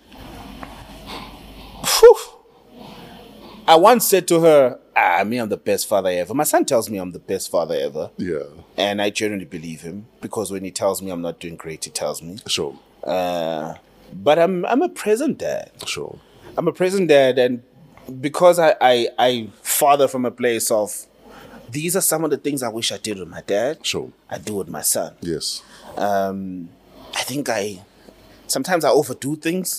Whew. I once said to her, I'm the best father ever. My son tells me I'm the best father ever. Yeah. And I genuinely believe him because when he tells me I'm not doing great, he tells me. Sure. But I'm a present dad. Sure. I'm a present dad, and because I father from a place of these are some of the things I wish I did with my dad. Sure. I do with my son. Yes. I think sometimes I overdo things.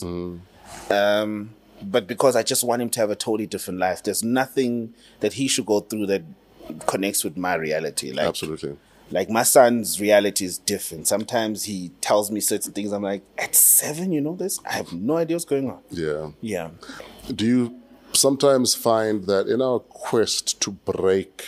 But because I just want him to have a totally different life, there's nothing that he should go through that connects with my reality. Like, absolutely. Like my son's reality is different. Sometimes he tells me certain things. I'm like, at 7, you know this? I have no idea what's going on. Yeah. Yeah. Do you sometimes find that in our quest to break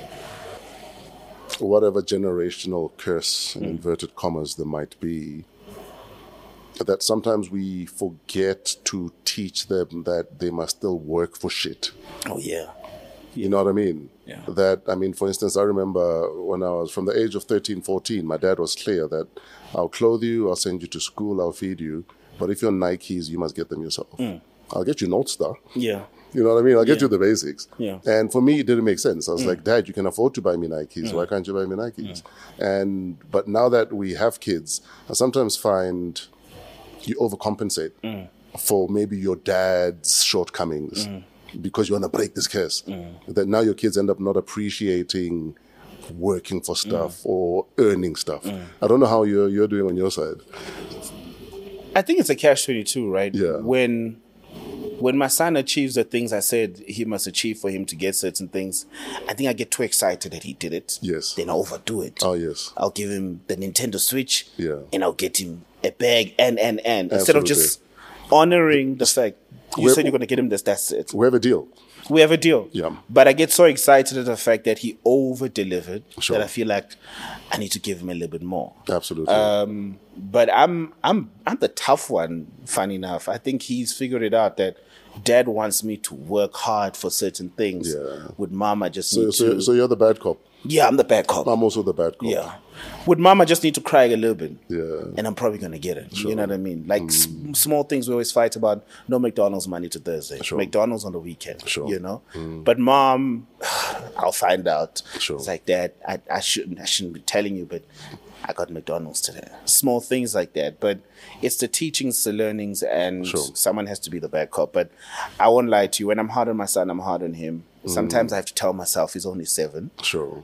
whatever generational curse, in inverted commas, there might be, that sometimes we forget to teach them that they must still work for shit? Oh, yeah. You know what I mean? Yeah. For instance, I remember when I was from the age of 13, 14, my dad was clear that I'll clothe you, I'll send you to school, I'll feed you, but if you're Nikes, you must get them yourself. I'll get you North Star. Yeah. You know what I mean? I'll get you the basics. Yeah. And for me, it didn't make sense. I was like, Dad, you can afford to buy me Nikes. Why can't you buy me Nikes? But now that we have kids, I sometimes find you overcompensate for maybe your dad's shortcomings because you want to break this curse. That now your kids end up not appreciating working for stuff or earning stuff. I don't know how you're doing on your side. I think it's a catch-22, right? Yeah. When my son achieves the things I said he must achieve for him to get certain things, I think I get too excited that he did it. Yes. Then I overdo it. Oh, yes. I'll give him the Nintendo Switch. Yeah. And I'll get him a bag and. Instead of Absolutely. just honoring the fact you said you're going to get him this, that's it. We have a deal. We have a deal. Yeah. But I get so excited at the fact that he over-delivered Sure. that I feel like I need to give him a little bit more. Absolutely. But I'm the tough one, funny enough. I think he's figured it out that Dad wants me to work hard for certain things. Yeah. With Mom, I just need to... So you're the bad cop. Yeah, I'm the bad cop. I'm also the bad cop. Yeah. With Mom, I just need to cry a little bit. Yeah. And I'm probably going to get it. You know what I mean? Like small things we always fight about. No McDonald's Monday to Thursday. Sure. McDonald's on the weekend. Sure. You know? But Mom, I'll find out. Sure. It's like, Dad, I shouldn't be telling you, but I got McDonald's today. Small things like that. But it's the teachings, the learnings, and someone has to be the bad cop. But I won't lie to you. When I'm hard on my son, I'm hard on him. Sometimes I have to tell myself he's only 7. Sure.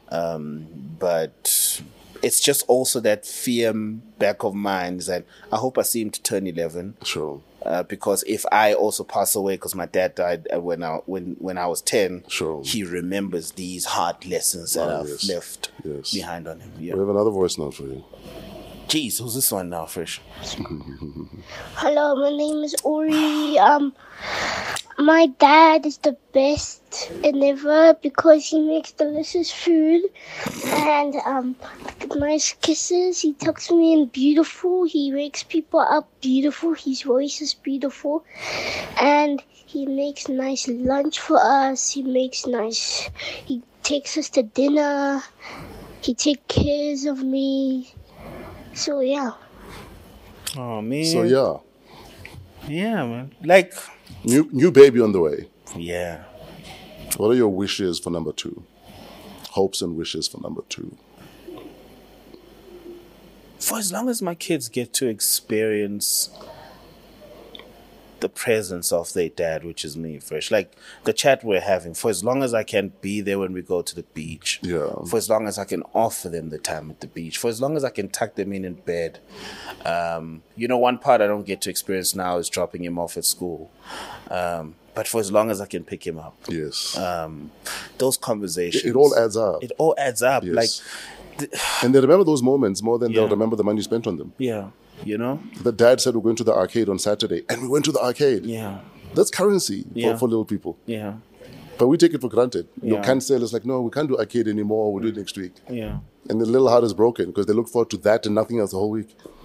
But it's just also that fear back of mind is that I hope I see him to turn 11. Sure. Because if I also pass away, because my dad died when I was 10, Sure. he remembers these hard lessons that I've yes. left Yes. behind on him. Yeah. We have another voice note for you. Jeez, who's this one now, Fresh? Hello, my name is Uri. My dad is the best in ever because he makes delicious food and nice kisses. He tucks me in beautiful. He wakes people up beautiful. His voice is beautiful. And he makes nice lunch for us. He takes us to dinner. He takes care of me. So, yeah. Oh, man. So, yeah. Yeah, man. Like... New baby on the way. Yeah. What are your wishes for number 2? Hopes and wishes for number 2? For as long as my kids get to experience the presence of their dad, which is me, Fresh. Like the chat we're having, for as long as I can be there when we go to the beach. Yeah. For as long as I can offer them the time at the beach. For as long as I can tuck them in bed. One part I don't get to experience now is dropping him off at school. But for as long as I can pick him up. Yes. Those conversations. It all adds up. It all adds up. Yes. And they remember those moments more than they'll Yeah. remember the money you spent on them. Yeah. You know? The dad said we're going to the arcade on Saturday, and we went to the arcade. Yeah. That's currency Yeah. for little people. Yeah. But we take it for granted. Yeah. Cancel is like, no, we can't do arcade anymore. We'll do it next week. Yeah. And the little heart is broken because they look forward to that and nothing else the whole week.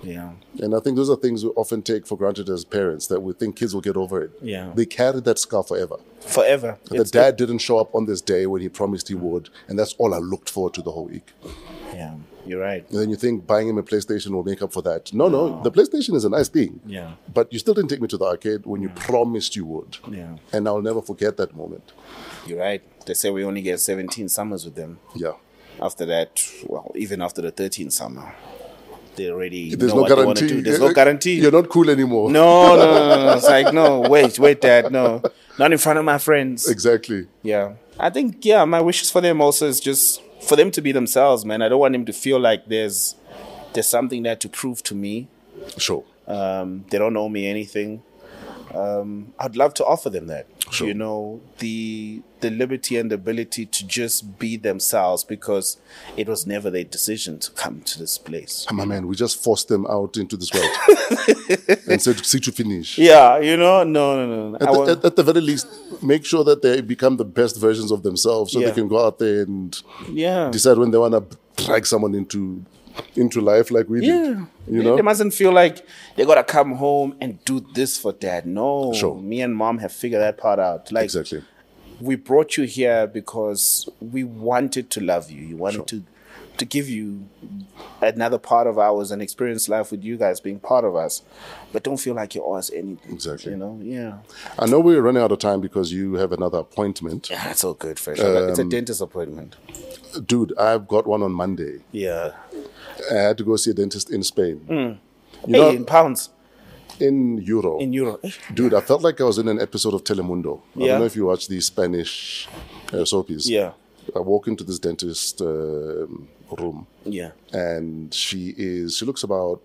Yeah. And I think those are things we often take for granted as parents, that we think kids will get over it. Yeah. They carry that scar forever. Forever. The dad didn't show up on this day when he promised he would, and that's all I looked forward to the whole week. Yeah, you're right. And then you think buying him a PlayStation will make up for that. No, the PlayStation is a nice thing. Yeah. But you still didn't take me to the arcade when you promised you would. Yeah. And I'll never forget that moment. You're right. They say we only get 17 summers with them. Yeah. After that, well, even after the 13th summer, they already There's know no what they want guarantee. to do. There's no guarantee. You're not cool anymore. No. It's like, no, wait, Dad, no. Not in front of my friends. Exactly. Yeah. I think, my wishes for them also is just for them to be themselves, man. I don't want them to feel like there's something there to prove to me. Sure. They don't owe me anything. I'd love to offer them that. Sure. You know, the liberty and the ability to just be themselves, because it was never their decision to come to this place. My man, we just forced them out into this world and said, see to finish. Yeah, you know, no. At the very least, make sure that they become the best versions of themselves so Yeah. they can go out there and Yeah. decide when they want to drag someone into life like we did. You know? They mustn't feel like they gotta come home and do this for Dad. No, Sure. Me and Mom have figured that part out. Like, Exactly. we brought you here because we wanted to love you. You wanted to give you another part of ours and experience life with you guys being part of us. But don't feel like you owe us anything. Exactly. You know? Yeah. I know we're running out of time because you have another appointment. Yeah, it's all good, Fresh. It's a dentist appointment. Dude, I've got one on Monday. Yeah. I had to go see a dentist in Spain. You Hey, know, in pounds. in Euro. In Euro. Dude, I felt like I was in an episode of Telemundo. I Yeah. don't know if you watch these Spanish soapies. Yeah. I walk into this dentist room, Yeah. and she looks about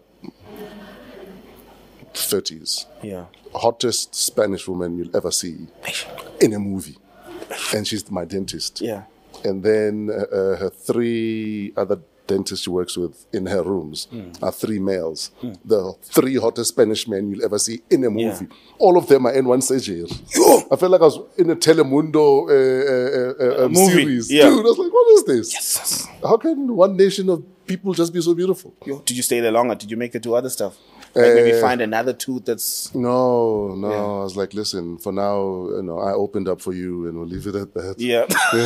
30s. Yeah. Hottest Spanish woman you'll ever see in a movie. And she's my dentist. Yeah. And then her three other dentists she works with in her rooms are three males. The three hottest Spanish men you'll ever see in a movie. All of them are in one surgery. I felt like I was in a Telemundo Movie. series. Yeah. Dude, I was like, what is this? Yes. How can one nation of people just be so beautiful? Yo, did you stay there longer? Did you make it do other stuff? Like maybe find another tooth that's... No. I was like, listen, for now, I opened up for you and we'll leave it at that. Yeah.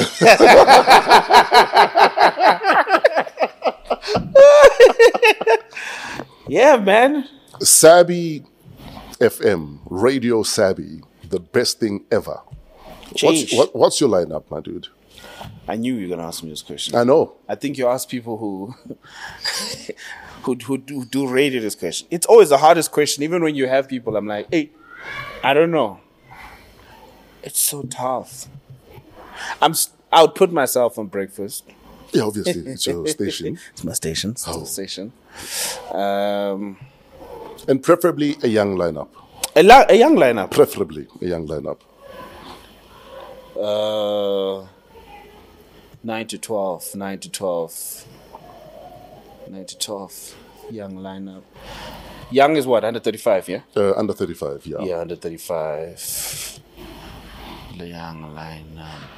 Yeah, man. Sabi FM, Radio Sabi, the best thing ever. Change. What's your lineup, my dude? I knew you were going to ask me this question. I know. I think you ask people who who do radio this question. It's always the hardest question. Even when you have people, I'm like, hey, I don't know. It's so tough. I would put myself on breakfast. Yeah, obviously, it's your station. It's my station. It's the station. And preferably a young lineup. A young lineup. Preferably a young lineup. 9 to 12. 9 to 12. 9 to 12. Young lineup. Young is what? Under 35, yeah? Under 35, yeah. Yeah, under 35. The young lineup.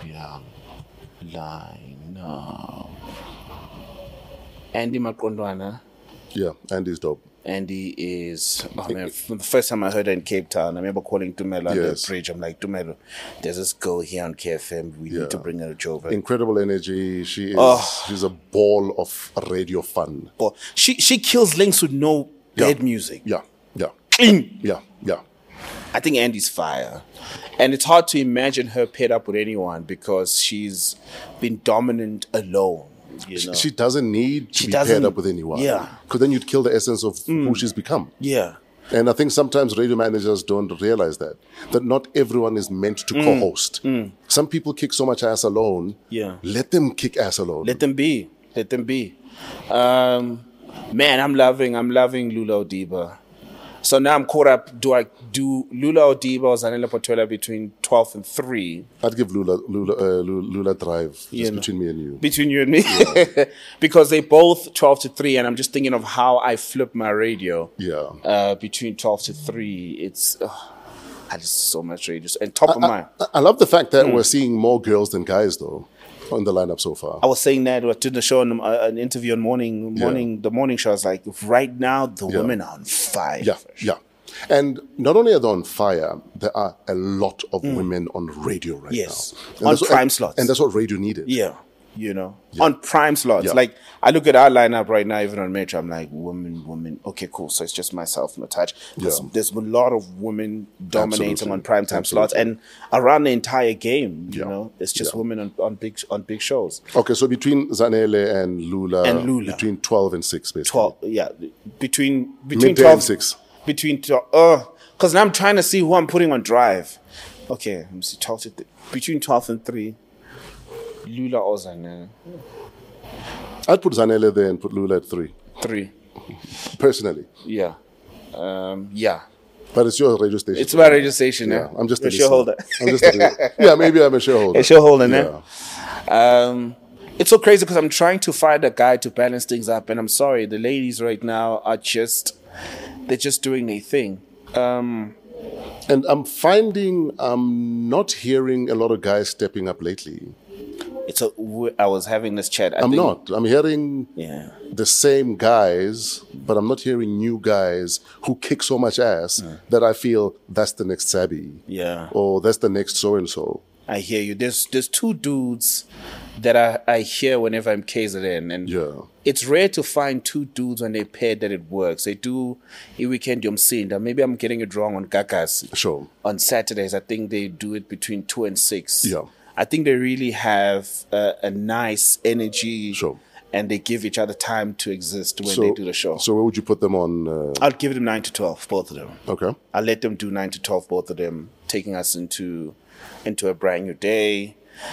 Andy Makondwana. Yeah, Andy's dope. Andy is, from the first time I heard her in Cape Town, I remember calling Tumelo on Yes. the bridge. I'm like, Tumelo, there's this girl here on KFM. We need to bring her to Joburg. Incredible energy. She's a ball of radio fun. She kills links with no dead music. Yeah. Clean. Yeah. I think Andy's fire. And it's hard to imagine her paired up with anyone because she's been dominant alone. You know? She doesn't need to be doesn't- paired up with anyone. Yeah. Because then you'd kill the essence of who she's become. Yeah. And I think sometimes radio managers don't realize that not everyone is meant to co-host. Some people kick so much ass alone. Yeah. Let them kick ass alone. Let them be. Man, I'm loving Lula Odiba. So now I'm caught up. Do I do Lula Odiba or Zanele Potola between 12 and 3? I'd give Lula drive just between me and you. Between you and me? Yeah. Because they both 12 to 3, and I'm just thinking of how I flip my radio. Yeah. Between 12 to 3, it's... I just so much radio. And top of mind. I love the fact that we're seeing more girls than guys, though. on the lineup so far. I was saying that to the show, an interview on the morning show. I was like, right now, the women are on fire. Yeah. And not only are they on fire, there are a lot of women on radio right now. On prime slots. And that's what radio needed. Yeah. On prime slots. Yeah. Like, I look at our lineup right now, even on Metro, I'm like, women. Okay, cool. So it's just myself, no touch. There's a lot of women dominating on primetime slots and around the entire game, you know. It's just women on big shows. Okay, so between Zanele and Lula. Between 12 and 6, basically. 12, yeah. Between Midday 12 and 6. Between 12, because now I'm trying to see who I'm putting on drive. Okay, let me see. 12 to between 12 and 3. Lula or Zanele? I'd put Zanele there and put Lula at 3. 3. Personally. Yeah. But it's your radio station. It's my radio station, yeah. I'm just a shareholder. Maybe I'm a shareholder. A shareholder, yeah. It's so crazy because I'm trying to find a guy to balance things up, and I'm sorry, the ladies right now are they're just doing their thing. And I'm finding I'm not hearing a lot of guys stepping up lately. I was having this chat. I'm hearing the same guys, but I'm not hearing new guys who kick so much ass that I feel that's the next Sabi. Yeah. Or that's the next so-and-so. I hear you. There's two dudes that I hear whenever I'm KZN. And it's rare to find two dudes when they paired that it works. They do a weekend Yomsinda. Maybe I'm getting it wrong on Gagas. Sure. On Saturdays, I think they do it between 2 and 6. Yeah. I think they really have a nice energy. Sure. And they give each other time to exist when they do the show. So where would you put them on? I'll give them 9 to 12, both of them. Okay. I'll let them do 9 to 12, both of them, taking us into a brand new day.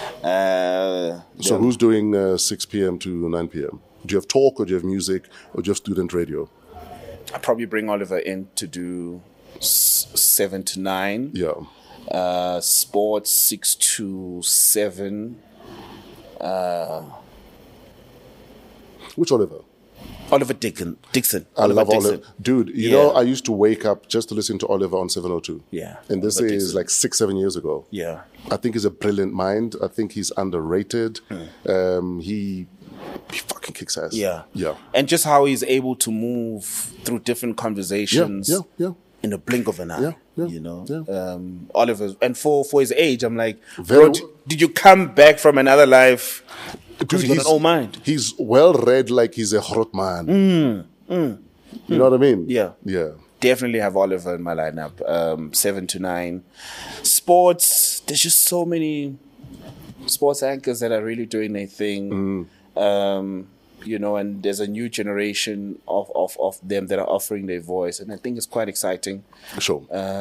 So who's doing 6 p.m. to 9 p.m.? Do you have talk or do you have music or do you have student radio? I'll probably bring Oliver in to do 7 to 9. Yeah. Sports 6 to 7. Which Oliver? Oliver Dixon. I love Dixon. Oliver. Dude, you know, I used to wake up just to listen to Oliver on 702. Yeah. And this Oliver is Dixon. like 6-7 years ago. Yeah. I think he's a brilliant mind. I think he's underrated. He fucking kicks ass. Yeah. Yeah. And just how he's able to move through different conversations. Yeah. In a blink of an eye. Yeah. You know? Oliver, and for his age, I'm like, Very- bro, did you come back from another life? Because Dude, he's got an old mind. He's well read like he's a hot man. You know what I mean? Yeah. Yeah. Definitely have Oliver in my lineup. 7 to 9. Sports, there's just so many sports anchors that are really doing their thing. You know, and there's a new generation of them that are offering their voice, and I think it's quite exciting. Sure.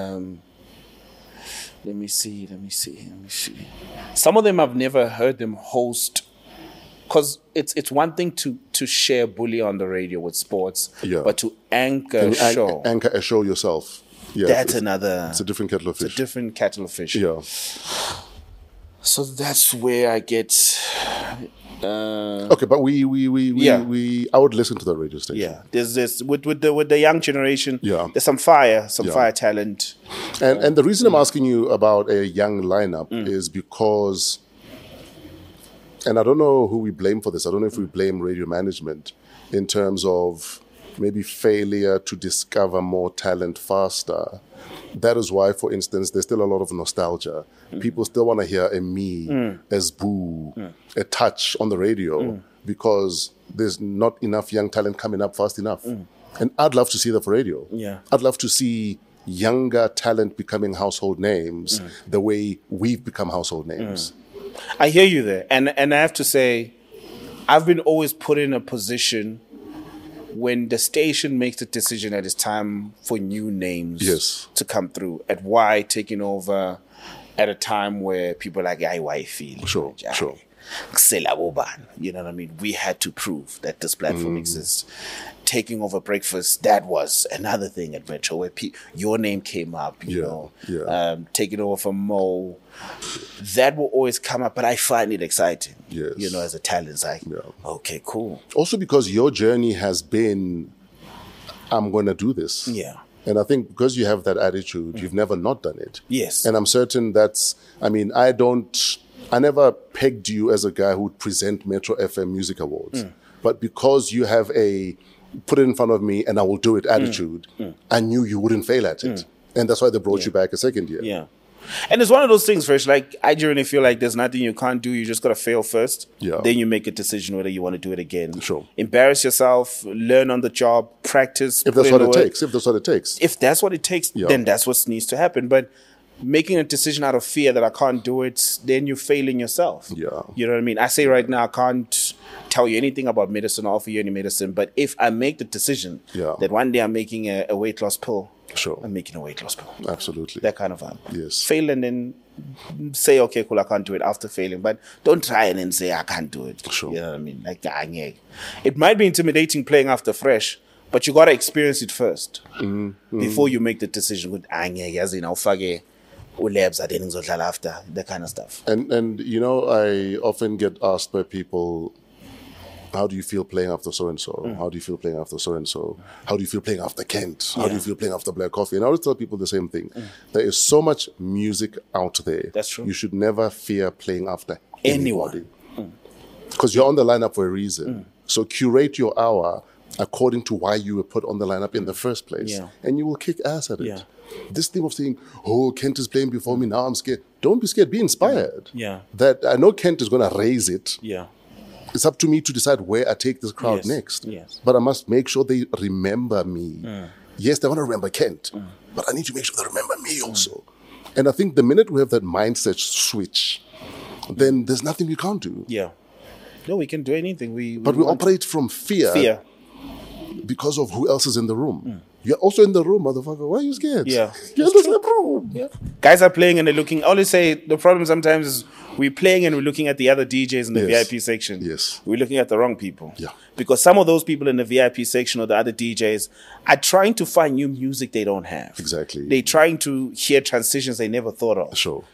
Let me see. Some of them I've never heard them host, because it's one thing to share bully on the radio with sports, but to anchor a show. Anchor a show yourself. Yeah. That's another. It's a different kettle of fish. It's a different kettle of fish. Yeah. So that's where I get. Okay, but I would listen to the radio station. Yeah, there's this with the young generation. Yeah. There's some fire talent. And the reason I'm asking you about a young lineup is because, and I don't know who we blame for this. I don't know if we blame radio management in terms of maybe failure to discover more talent faster. That is why, for instance, there's still a lot of nostalgia. People still want to hear a me, as Boo, a touch on the radio because there's not enough young talent coming up fast enough. And I'd love to see that for radio. Yeah. I'd love to see younger talent becoming household names the way we've become household names. I hear you there. And I have to say, I've been always put in a position when the station makes the decision that it's time for new names to come through. At Y taking over at a time where people are like, why feel? Sure. You know what I mean? We had to prove that this platform exists. Taking over breakfast, that was another thing at Metro where your name came up, you know. Taking over from Mo, that will always come up, but I find it exciting. Yes. You know, as a talent, it's like, okay, cool. Also because your journey has been, I'm going to do this. Yeah. And I think because you have that attitude, you've never not done it. Yes. And I'm certain I don't I never pegged you as a guy who would present Metro FM Music Awards. But because you have a put it in front of me and I will do it attitude, I knew you wouldn't fail at it. And that's why they brought you back a second year. Yeah. And it's one of those things, Fresh, like I genuinely feel like there's nothing you can't do. You just got to fail first. Yeah. Then you make a decision whether you want to do it again. Sure. Embarrass yourself, learn on the job, practice. If that's what it takes. If that's what it takes. If that's what it takes, then that's what needs to happen. But making a decision out of fear that I can't do it, then you're failing yourself. Yeah. You know what I mean? I say right now, I can't tell you anything about medicine or offer you any medicine. But if I make the decision that one day I'm making a weight loss pill, sure, I'm making a weight loss pill. Absolutely. That kind of vibe. Yes. Fail and then say, okay, cool, I can't do it after failing. But don't try and then say, I can't do it. Sure. You know what I mean? Like, it might be intimidating playing after Fresh, but you got to experience it first before you make the decision with after, that kind of stuff. And you know, I often get asked by people, how do you feel playing after so-and-so? How do you feel playing after so-and-so? How do you feel playing after Kent? How do you feel playing after Black Coffee? And I always tell people the same thing. There is so much music out there. That's true. You should never fear playing after anybody. Because you're on the lineup for a reason. So curate your hour according to why you were put on the lineup in the first place. And you will kick ass at it. This thing of saying, oh, Kent is playing before me, now I'm scared. Don't be scared. Be inspired. That I know Kent is going to raise it. It's up to me to decide where I take this crowd next. But I must make sure they remember me. Yes, they want to remember Kent, but I need to make sure they remember me also. And I think the minute we have that mindset switch, then there's nothing we can't do. No, we can do anything. We operate from fear because of who else is in the room. You're also in the room, motherfucker. Why are you scared? You're in the same room. Guys are playing and they're looking. I always say the problem sometimes is we're playing and we're looking at the other DJs in the VIP section. We're looking at the wrong people. Because some of those people in the VIP section or the other DJs are trying to find new music they don't have. Exactly. They're trying to hear transitions they never thought of. Sure.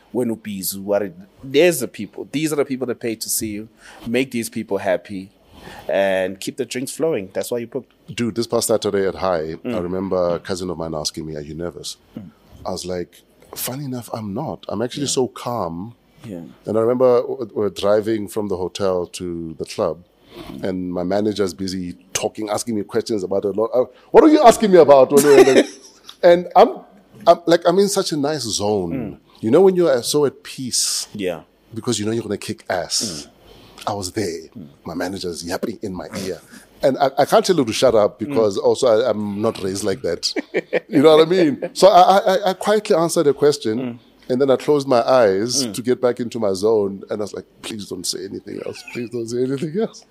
There's the people. These are the people that pay to see you. Make these people happy. And keep the drinks flowing. That's why you booked. Dude, this past Saturday at High, I remember a cousin of mine asking me, are you nervous? I was like, funny enough, I'm not. I'm actually so calm. And I remember we're driving from the hotel to the club, and my manager's busy talking, asking me questions about a lot. What are you asking me about? And I'm in such a nice zone. You know when you're so at peace? Because you know you're going to kick ass. I was there. My manager's yapping in my ear. And I can't tell you to shut up because also I'm not raised like that. You know what I mean? So I quietly answered a question and then I closed my eyes to get back into my zone. And I was like, please don't say anything else. Please don't say anything else.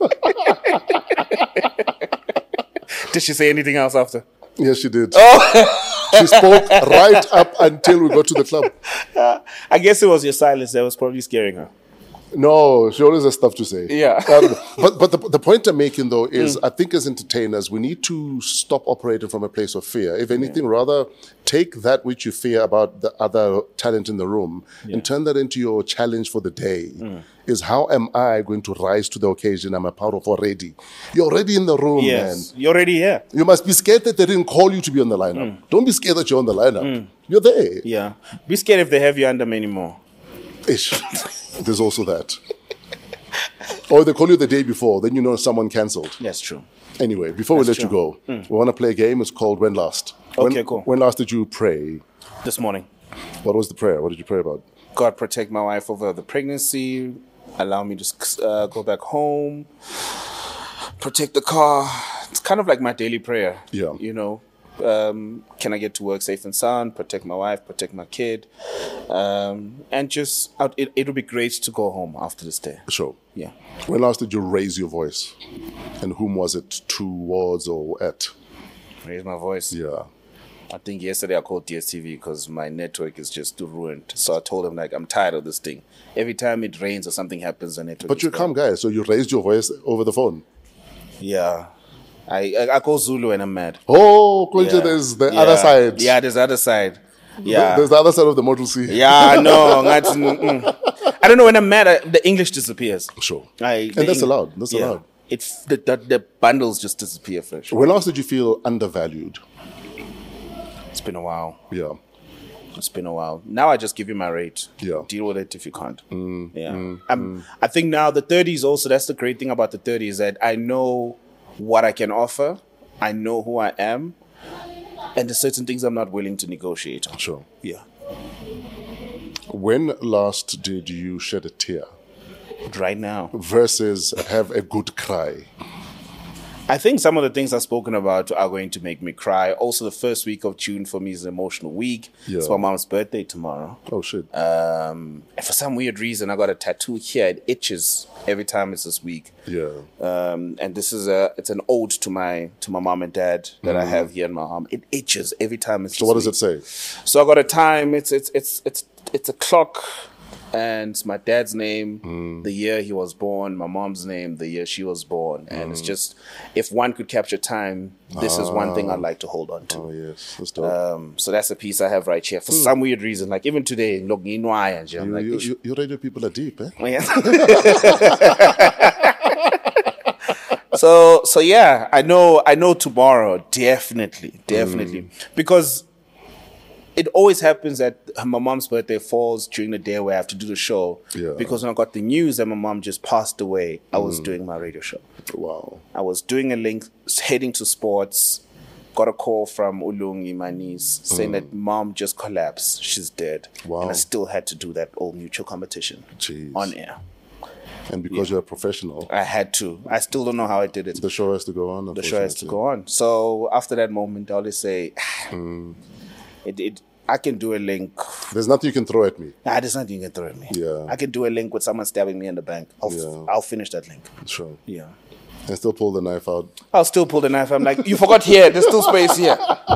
Did she say anything else after? Yes, she did. She spoke right up until we got to the club. I guess it was your silence that was probably scaring her. No, she always has stuff to say. Yeah. But the point I'm making, though, is I think as entertainers, we need to stop operating from a place of fear. If anything, rather take that which you fear about the other talent in the room and turn that into your challenge for the day. Is how am I going to rise to the occasion I'm a part of already? You're already in the room, man. You're already here. You must be scared that they didn't call you to be on the lineup. Don't be scared that you're on the lineup. You're there. Yeah. Be scared if they have you under many more. Ish. There's also that. Or they call you the day before, then you know someone cancelled. That's true. Anyway, before we let you go, we want to play a game. It's called When Last. Okay, cool. When last did you pray? This morning. What was the prayer? What did you pray about? God protect my wife over the pregnancy. Allow me to go back home. Protect the car. It's kind of like my daily prayer. Yeah. You know, can I get to work safe and sound? Protect my wife, protect my kid. And just, it'll be great to go home after this day. Sure. Yeah. When last did you raise your voice? And whom was it towards or at? Raise my voice? Yeah. I think yesterday I called DSTV because my network is just ruined. So I told them, like, I'm tired of this thing. Every time it rains or something happens, the network But you're a calm guy, so you raised your voice over the phone. Yeah. I call Zulu and I'm mad. Oh, there's the other side. Yeah, there's the other side. Yeah. There's the other side of the Model C. Yeah, no. I don't know, when I'm mad, the English disappears. Sure. And that's allowed. That's allowed. The bundles just disappear first. When last did you feel undervalued? It's been a while. Yeah. It's been a while. Now I just give you my rate. Yeah. Deal with it if you can't. I think now the 30s also, that's the great thing about the 30s, that I know what I can offer. I know who I am. And there's certain things I'm not willing to negotiate on. Sure. Yeah. When last did you shed a tear Right now. versus have a good cry? I think some of the things I've spoken about are going to make me cry. Also, the first week of June for me is an emotional week. Yeah. It's my mom's birthday tomorrow. Oh, shit. And for some weird reason, I got a tattoo here. It itches every time it's this week. Yeah. And this is it's an ode to my mom and dad that I have here in my arm. It itches every time it's. So what does it say? So I got a time. It's a clock. And it's my dad's name, the year he was born, my mom's name, the year she was born. And it's just, if one could capture time, this is one thing I'd like to hold on to. Oh, yes. That's dope. So that's a piece I have right here. For some weird reason, like even today, look, I'm like, You radio people are deep, eh? yeah. So yeah, I know tomorrow, definitely. Because it always happens that my mom's birthday falls during the day where I have to do the show. Yeah. Because when I got the news that my mom just passed away, I was doing my radio show. Wow. I was doing a link, heading to sports, got a call from Ulungi, my niece, saying that mom just collapsed. She's dead. Wow. And I still had to do that old mutual competition Jeez. on air. And because you're a professional, I had to. I still don't know how I did it. the show has to go on. The show has to go on. So after that moment, I always say, I can do a link. There's nothing you can throw at me. Nah, there's nothing you can throw at me. Yeah. I can do a link with someone stabbing me in the back. I'll finish that link. Sure. Yeah. And still pull the knife out. I'll still pull the knife. I'm like, you forgot here. There's still space here.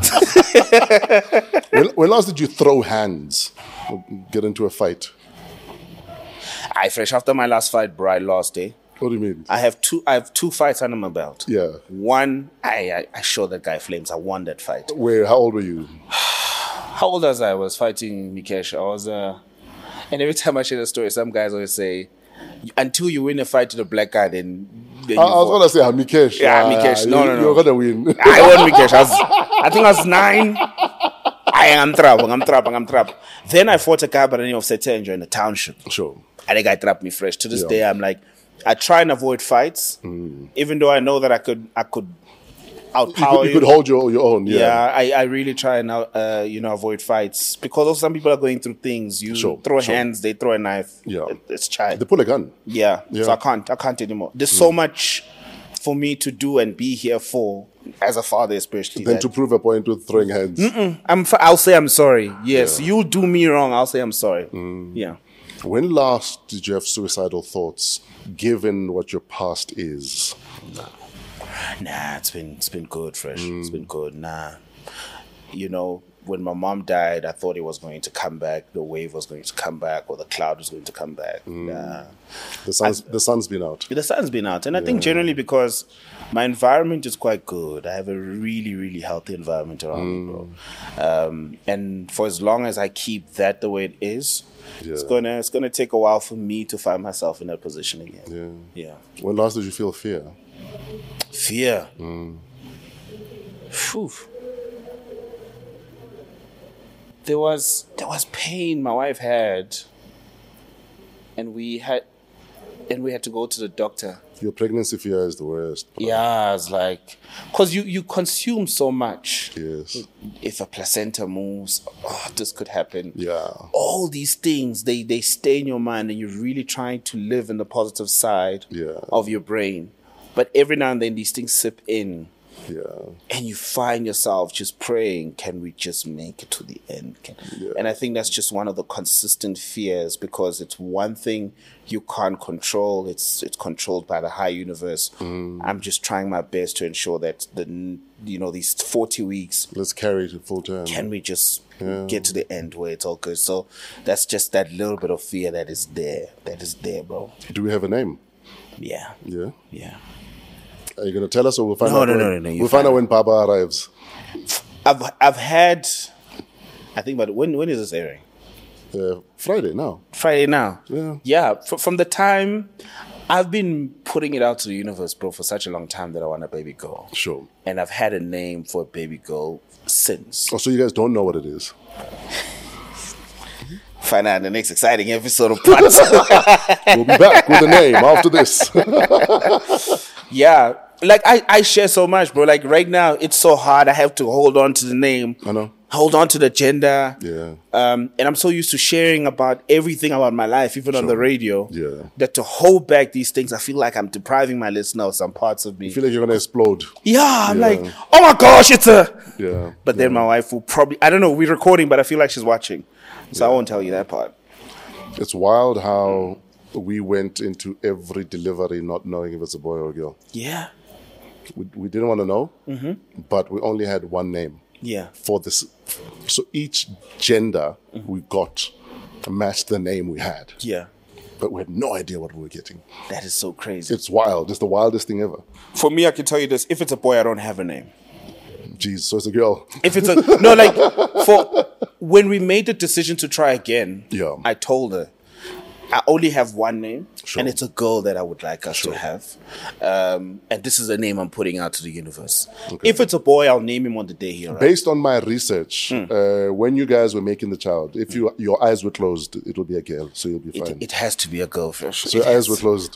When last did you throw hands or get into a fight? Fresh after my last fight, bro, I lost, eh? What do you mean? I have two fights under my belt. Yeah. One, I showed that guy flames. I won that fight. Where? How old were you? How old was I? I was fighting Mikesh. I was, and every time I share the story, some guys always say, until you win a fight to the black guy, then I was going to say Mikesh. Yeah, Mikesh. No. You're going to win. I won Mikesh. I think I was 9. I'm trapped. Then I fought a guy by the name of Setenjo in the township. Sure. And the guy trapped me fresh. To this day, I'm like, I try and avoid fights, even though I know that I could outpower you could hold your own. Yeah, I really try and avoid fights because of some people are going through things. You throw hands, they throw a knife. Yeah, it's child. They pull a gun. Yeah. So I can't anymore. There's so much for me to do and be here for as a father, especially. Then to prove a point with throwing hands. I'll say I'm sorry. Yes, you do me wrong. I'll say I'm sorry. Yeah. When last did you have suicidal thoughts, given what your past is? Nah, it's been good, Fresh. It's been good. Nah. When my mom died, I thought it was going to come back, the wave was going to come back, or the cloud was going to come back. Nah. The sun's been out. The sun's been out. And I think generally because my environment is quite good. I have a really, really healthy environment around me, bro. And for as long as I keep that the way it is, it's gonna take a while for me to find myself in that position again. Yeah. When last did you feel fear? Fear. Phew. There was pain my wife had, and we had to go to the doctor. Your pregnancy fear is the worst. Yeah, it's like, because you consume so much. Yes. If a placenta moves, this could happen. Yeah. All these things, they stay in your mind, and you're really trying to live in the positive side of your brain. But every now and then these things sip in. Yeah. And you find yourself just praying, can we just make it to the end? And I think that's just one of the consistent fears, because it's one thing you can't control. It's controlled by the high universe. I'm just trying my best to ensure that these 40 weeks, let's carry it full term. Can we just get to the end where it's all good? So that's just that little bit of fear that is there, bro. Do we have a name? Yeah. Yeah? Yeah. Are you going to tell us, or we'll find out? No. We'll find out when Baba arrives. I've had, I think, but when is this airing? Friday now. Yeah. Yeah. From the time I've been putting it out to the universe, bro, for such a long time that I want a baby girl. Sure. And I've had a name for a baby girl since. Oh, so you guys don't know what it is? find out in the next exciting episode of Putts. We'll be back with a name after this. Yeah. Like, I share so much, bro. Like, right now, it's so hard. I have to hold on to the name. I know. Hold on to the gender. Yeah. And I'm so used to sharing about everything about my life, even on the radio. Yeah. That to hold back these things, I feel like I'm depriving my listener of some parts of me. I feel like you're going to explode. Yeah, I'm like, oh my gosh, it's a... Yeah. But then my wife will probably... I don't know, we're recording, but I feel like she's watching. So I won't tell you that part. It's wild how we went into every delivery not knowing if it's a boy or a girl. Yeah. We didn't want to know, but we only had one name. Yeah. For this. So each gender we got matched the name we had. Yeah. But we had no idea what we were getting. That is so crazy. It's wild. It's the wildest thing ever. For me, I can tell you this. If it's a boy, I don't have a name. Jeez, so it's a girl. If it's a... No, like, for... When we made the decision to try again, I told her, I only have one name, and it's a girl that I would like us to have. And this is a name I'm putting out to the universe. Okay. If it's a boy, I'll name him on the day he arrives. Based on my research, when you guys were making the child, if your eyes were closed, it will be a girl, so you'll be fine. It has to be a girl first. So your eyes were closed.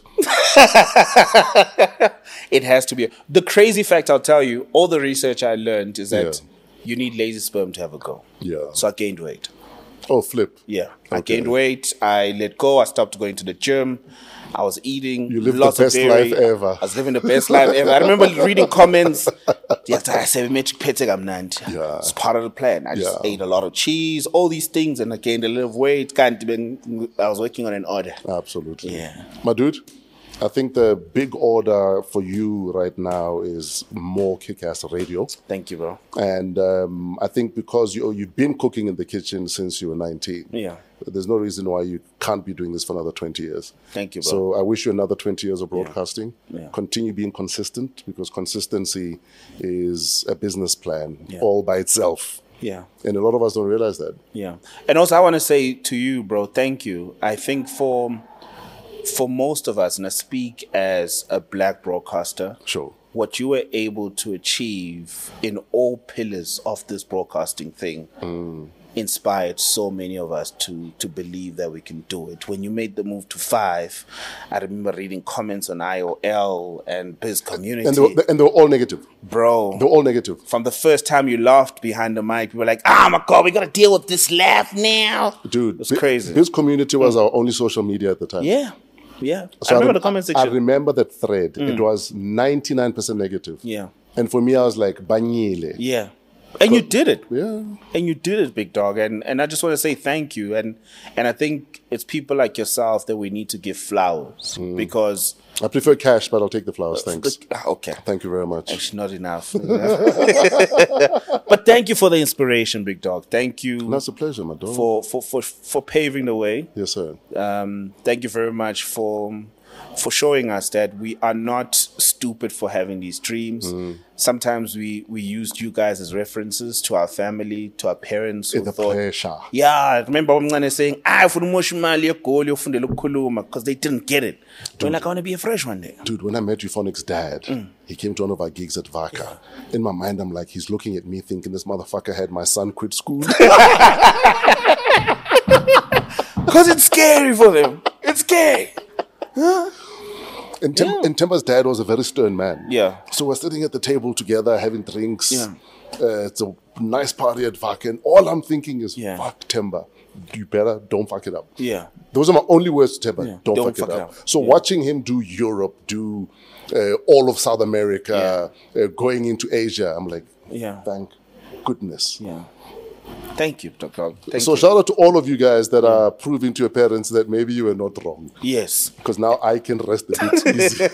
It has to be. The crazy fact I'll tell you, all the research I learned is that you need lazy sperm to have a girl. Yeah. So I gained weight. Oh, flip. Yeah. I gained weight. I let go. I stopped going to the gym. I was eating. You lived lots the best of dairy. life ever. I was living the best life ever. I remember reading comments. I said, yeah. It's part of the plan. I just ate a lot of cheese, all these things, and I gained a little weight. I was working on an order. Absolutely. Yeah. My dude, I think the big order for you right now is more kick-ass radio. Thank you, bro. And I think because you've been cooking in the kitchen since you were 19. Yeah. There's no reason why you can't be doing this for another 20 years. Thank you, bro. So I wish you another 20 years of broadcasting. Yeah. Continue being consistent, because consistency is a business plan all by itself. Yeah. And a lot of us don't realize that. Yeah. And also I want to say to you, bro, thank you. I think for most of us, and I speak as a black broadcaster, what you were able to achieve in all pillars of this broadcasting thing inspired so many of us to believe that we can do it. When you made the move to 5, I remember reading comments on IOL and Biz Community. And they were all negative. Bro. They were all negative. From the first time you laughed behind the mic, you were like, oh my God, we got to deal with this laugh now. Dude. It's crazy. Biz Community was our only social media at the time. Yeah. Yeah. So I remember the comment section. I remember that thread. It was 99% negative. Yeah. And for me, I was like, Banyile. Yeah. And you did it. Yeah. And you did it, big dog. And I just want to say thank you. And I think it's people like yourself that we need to give flowers because... I prefer cash, but I'll take the flowers. Thanks. Okay. Thank you very much. Actually, not enough. But thank you for the inspiration, big dog. Thank you. That's a pleasure, my dog. For paving the way. Yes, sir. Thank you very much for showing us that we are not stupid for having these dreams. Sometimes we used you guys as references to our family, to our parents. The pressure. Yeah, I remember Omncane saying, because they didn't get it. We're like, I want to be a fresh one day. Dude, when I met Euphonics' dad, he came to one of our gigs at Vaka. In my mind, I'm like, he's looking at me thinking this motherfucker had my son quit school. Because it's scary for them. It's scary. And Temba's dad was a very stern man. Yeah. So we're sitting at the table together having drinks. Yeah. It's a nice party at Vaka. And all I'm thinking is, fuck Temba. You better don't fuck it up. Yeah. Those are my only words to Temba. Don't fuck it up. So watching him do Europe, do all of South America, going into Asia, I'm like, thank goodness. Yeah. Thank you, Dr. Shout out to all of you guys that are proving to your parents that maybe you were not wrong. Yes. Because now I can rest a bit easy.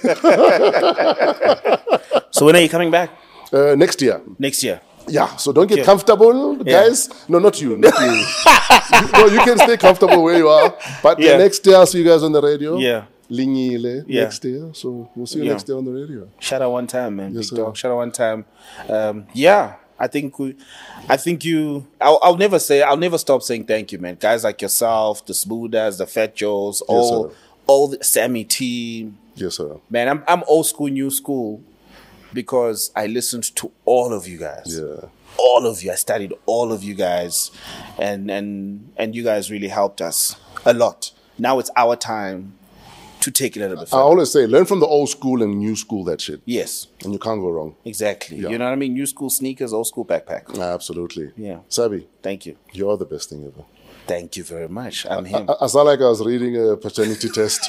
So when are you coming back? Next year. Next year. Yeah, so don't get comfortable, guys. No, not you. No, you can stay comfortable where you are. But next year, I'll see you guys on the radio. Yeah. Lingile next year. So we'll see you next year on the radio. Shout out one time, man. Yes, big dog. Shout out one time. I think I'll never stop saying thank you, man. Guys like yourself, the Smoothers, the Fat Joes, all the Sammy team. Yes, sir. Man, I'm old school, new school, because I listened to all of you guys. Yeah. all of you. I studied all of you guys, and you guys really helped us a lot. Now it's our time to take it a little bit I further. always say, learn from the old school and new school that shit. Yes. And you can't go wrong. Exactly. Yeah. You know what I mean? New school sneakers, old school backpack. Absolutely. Yeah. Sabi, Thank you. you're the best thing ever. Thank you very much. I'm him. I sound like I was reading a paternity test.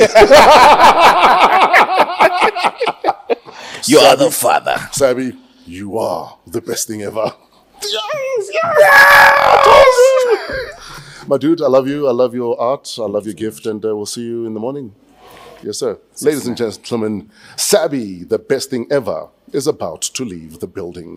You are the father. Sabi, you are the best thing ever. Yes. My dude, I love you. I love your art. I love your gift. And we'll see you in the morning. Yes, sir. Ladies and gentlemen, Sabi, the best thing ever, is about to leave the building.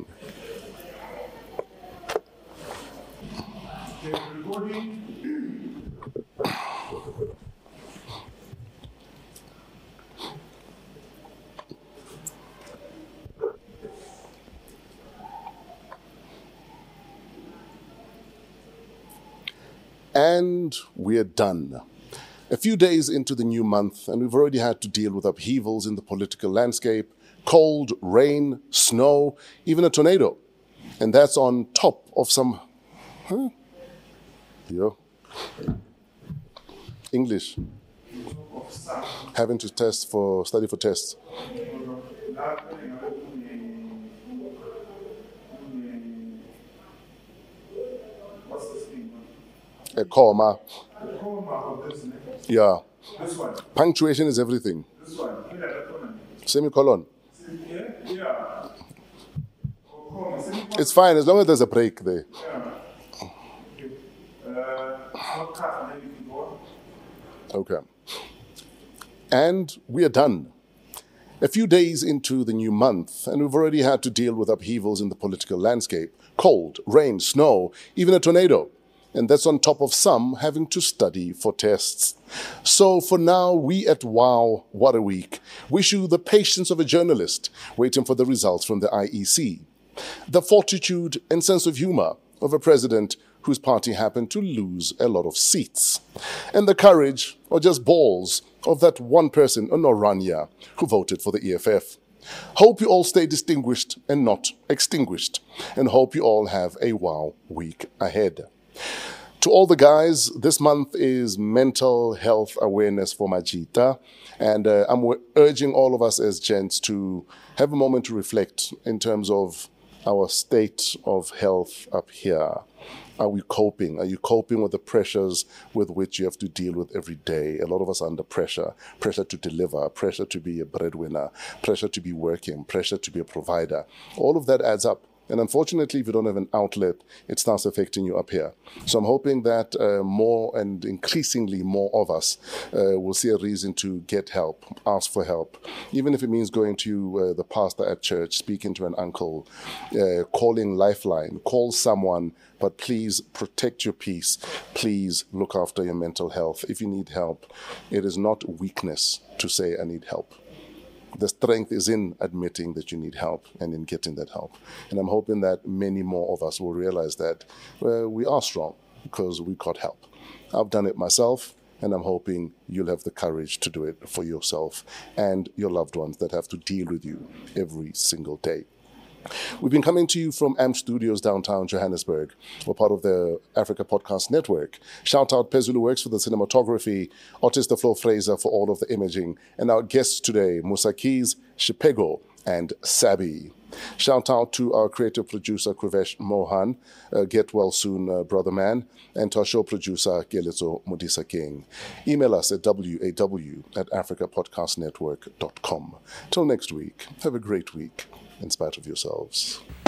And we're done. A few days into the new month, and we've already had to deal with upheavals in the political landscape, cold, rain, snow, even a tornado. And that's on top of some... English. Having to study for tests. A comma. Yeah. Punctuation is everything. Semicolon. It's fine as long as there's a break there. Okay. And we are done. A few days into the new month, and we've already had to deal with upheavals in the political landscape. Cold, rain, snow, even a tornado. And that's on top of some having to study for tests. So for now, we at Wow, What a Week, wish you the patience of a journalist waiting for the results from the IEC, the fortitude and sense of humor of a president whose party happened to lose a lot of seats, and the courage, or just balls, of that one person, Onorania, who voted for the EFF. Hope you all stay distinguished and not extinguished, and hope you all have a wow week ahead. To all the guys, this month is Mental Health Awareness for Majita, and I'm urging all of us as gents to have a moment to reflect in terms of our state of health up here. Are we coping? Are you coping with the pressures with which you have to deal with every day? A lot of us are under pressure. Pressure to deliver, pressure to be a breadwinner, pressure to be working, pressure to be a provider. All of that adds up. And unfortunately, if you don't have an outlet, it starts affecting you up here. So I'm hoping that more and increasingly more of us will see a reason to get help, ask for help, even if it means going to the pastor at church, speaking to an uncle, calling Lifeline, call someone, but please protect your peace. Please look after your mental health. If you need help, it is not weakness to say, I need help. The strength is in admitting that you need help and in getting that help. And I'm hoping that many more of us will realize that we are strong because we got help. I've done it myself, and I'm hoping you'll have the courage to do it for yourself and your loved ones that have to deal with you every single day. We've been coming to you from AMP Studios downtown Johannesburg. We're part of the Africa Podcast Network. Shout out Pezulu Works for the cinematography, Otis the Flo Fraser for all of the imaging, and our guests today, Musa Keys, Shipego, and Sabi. Shout out to our creative producer, Krivesh Mohan. Get well soon, brother man. And to our show producer, Gelezo Mudisa King. Email us at waw@africapodcastnetwork.com. Till next week, have a great week in spite of yourselves.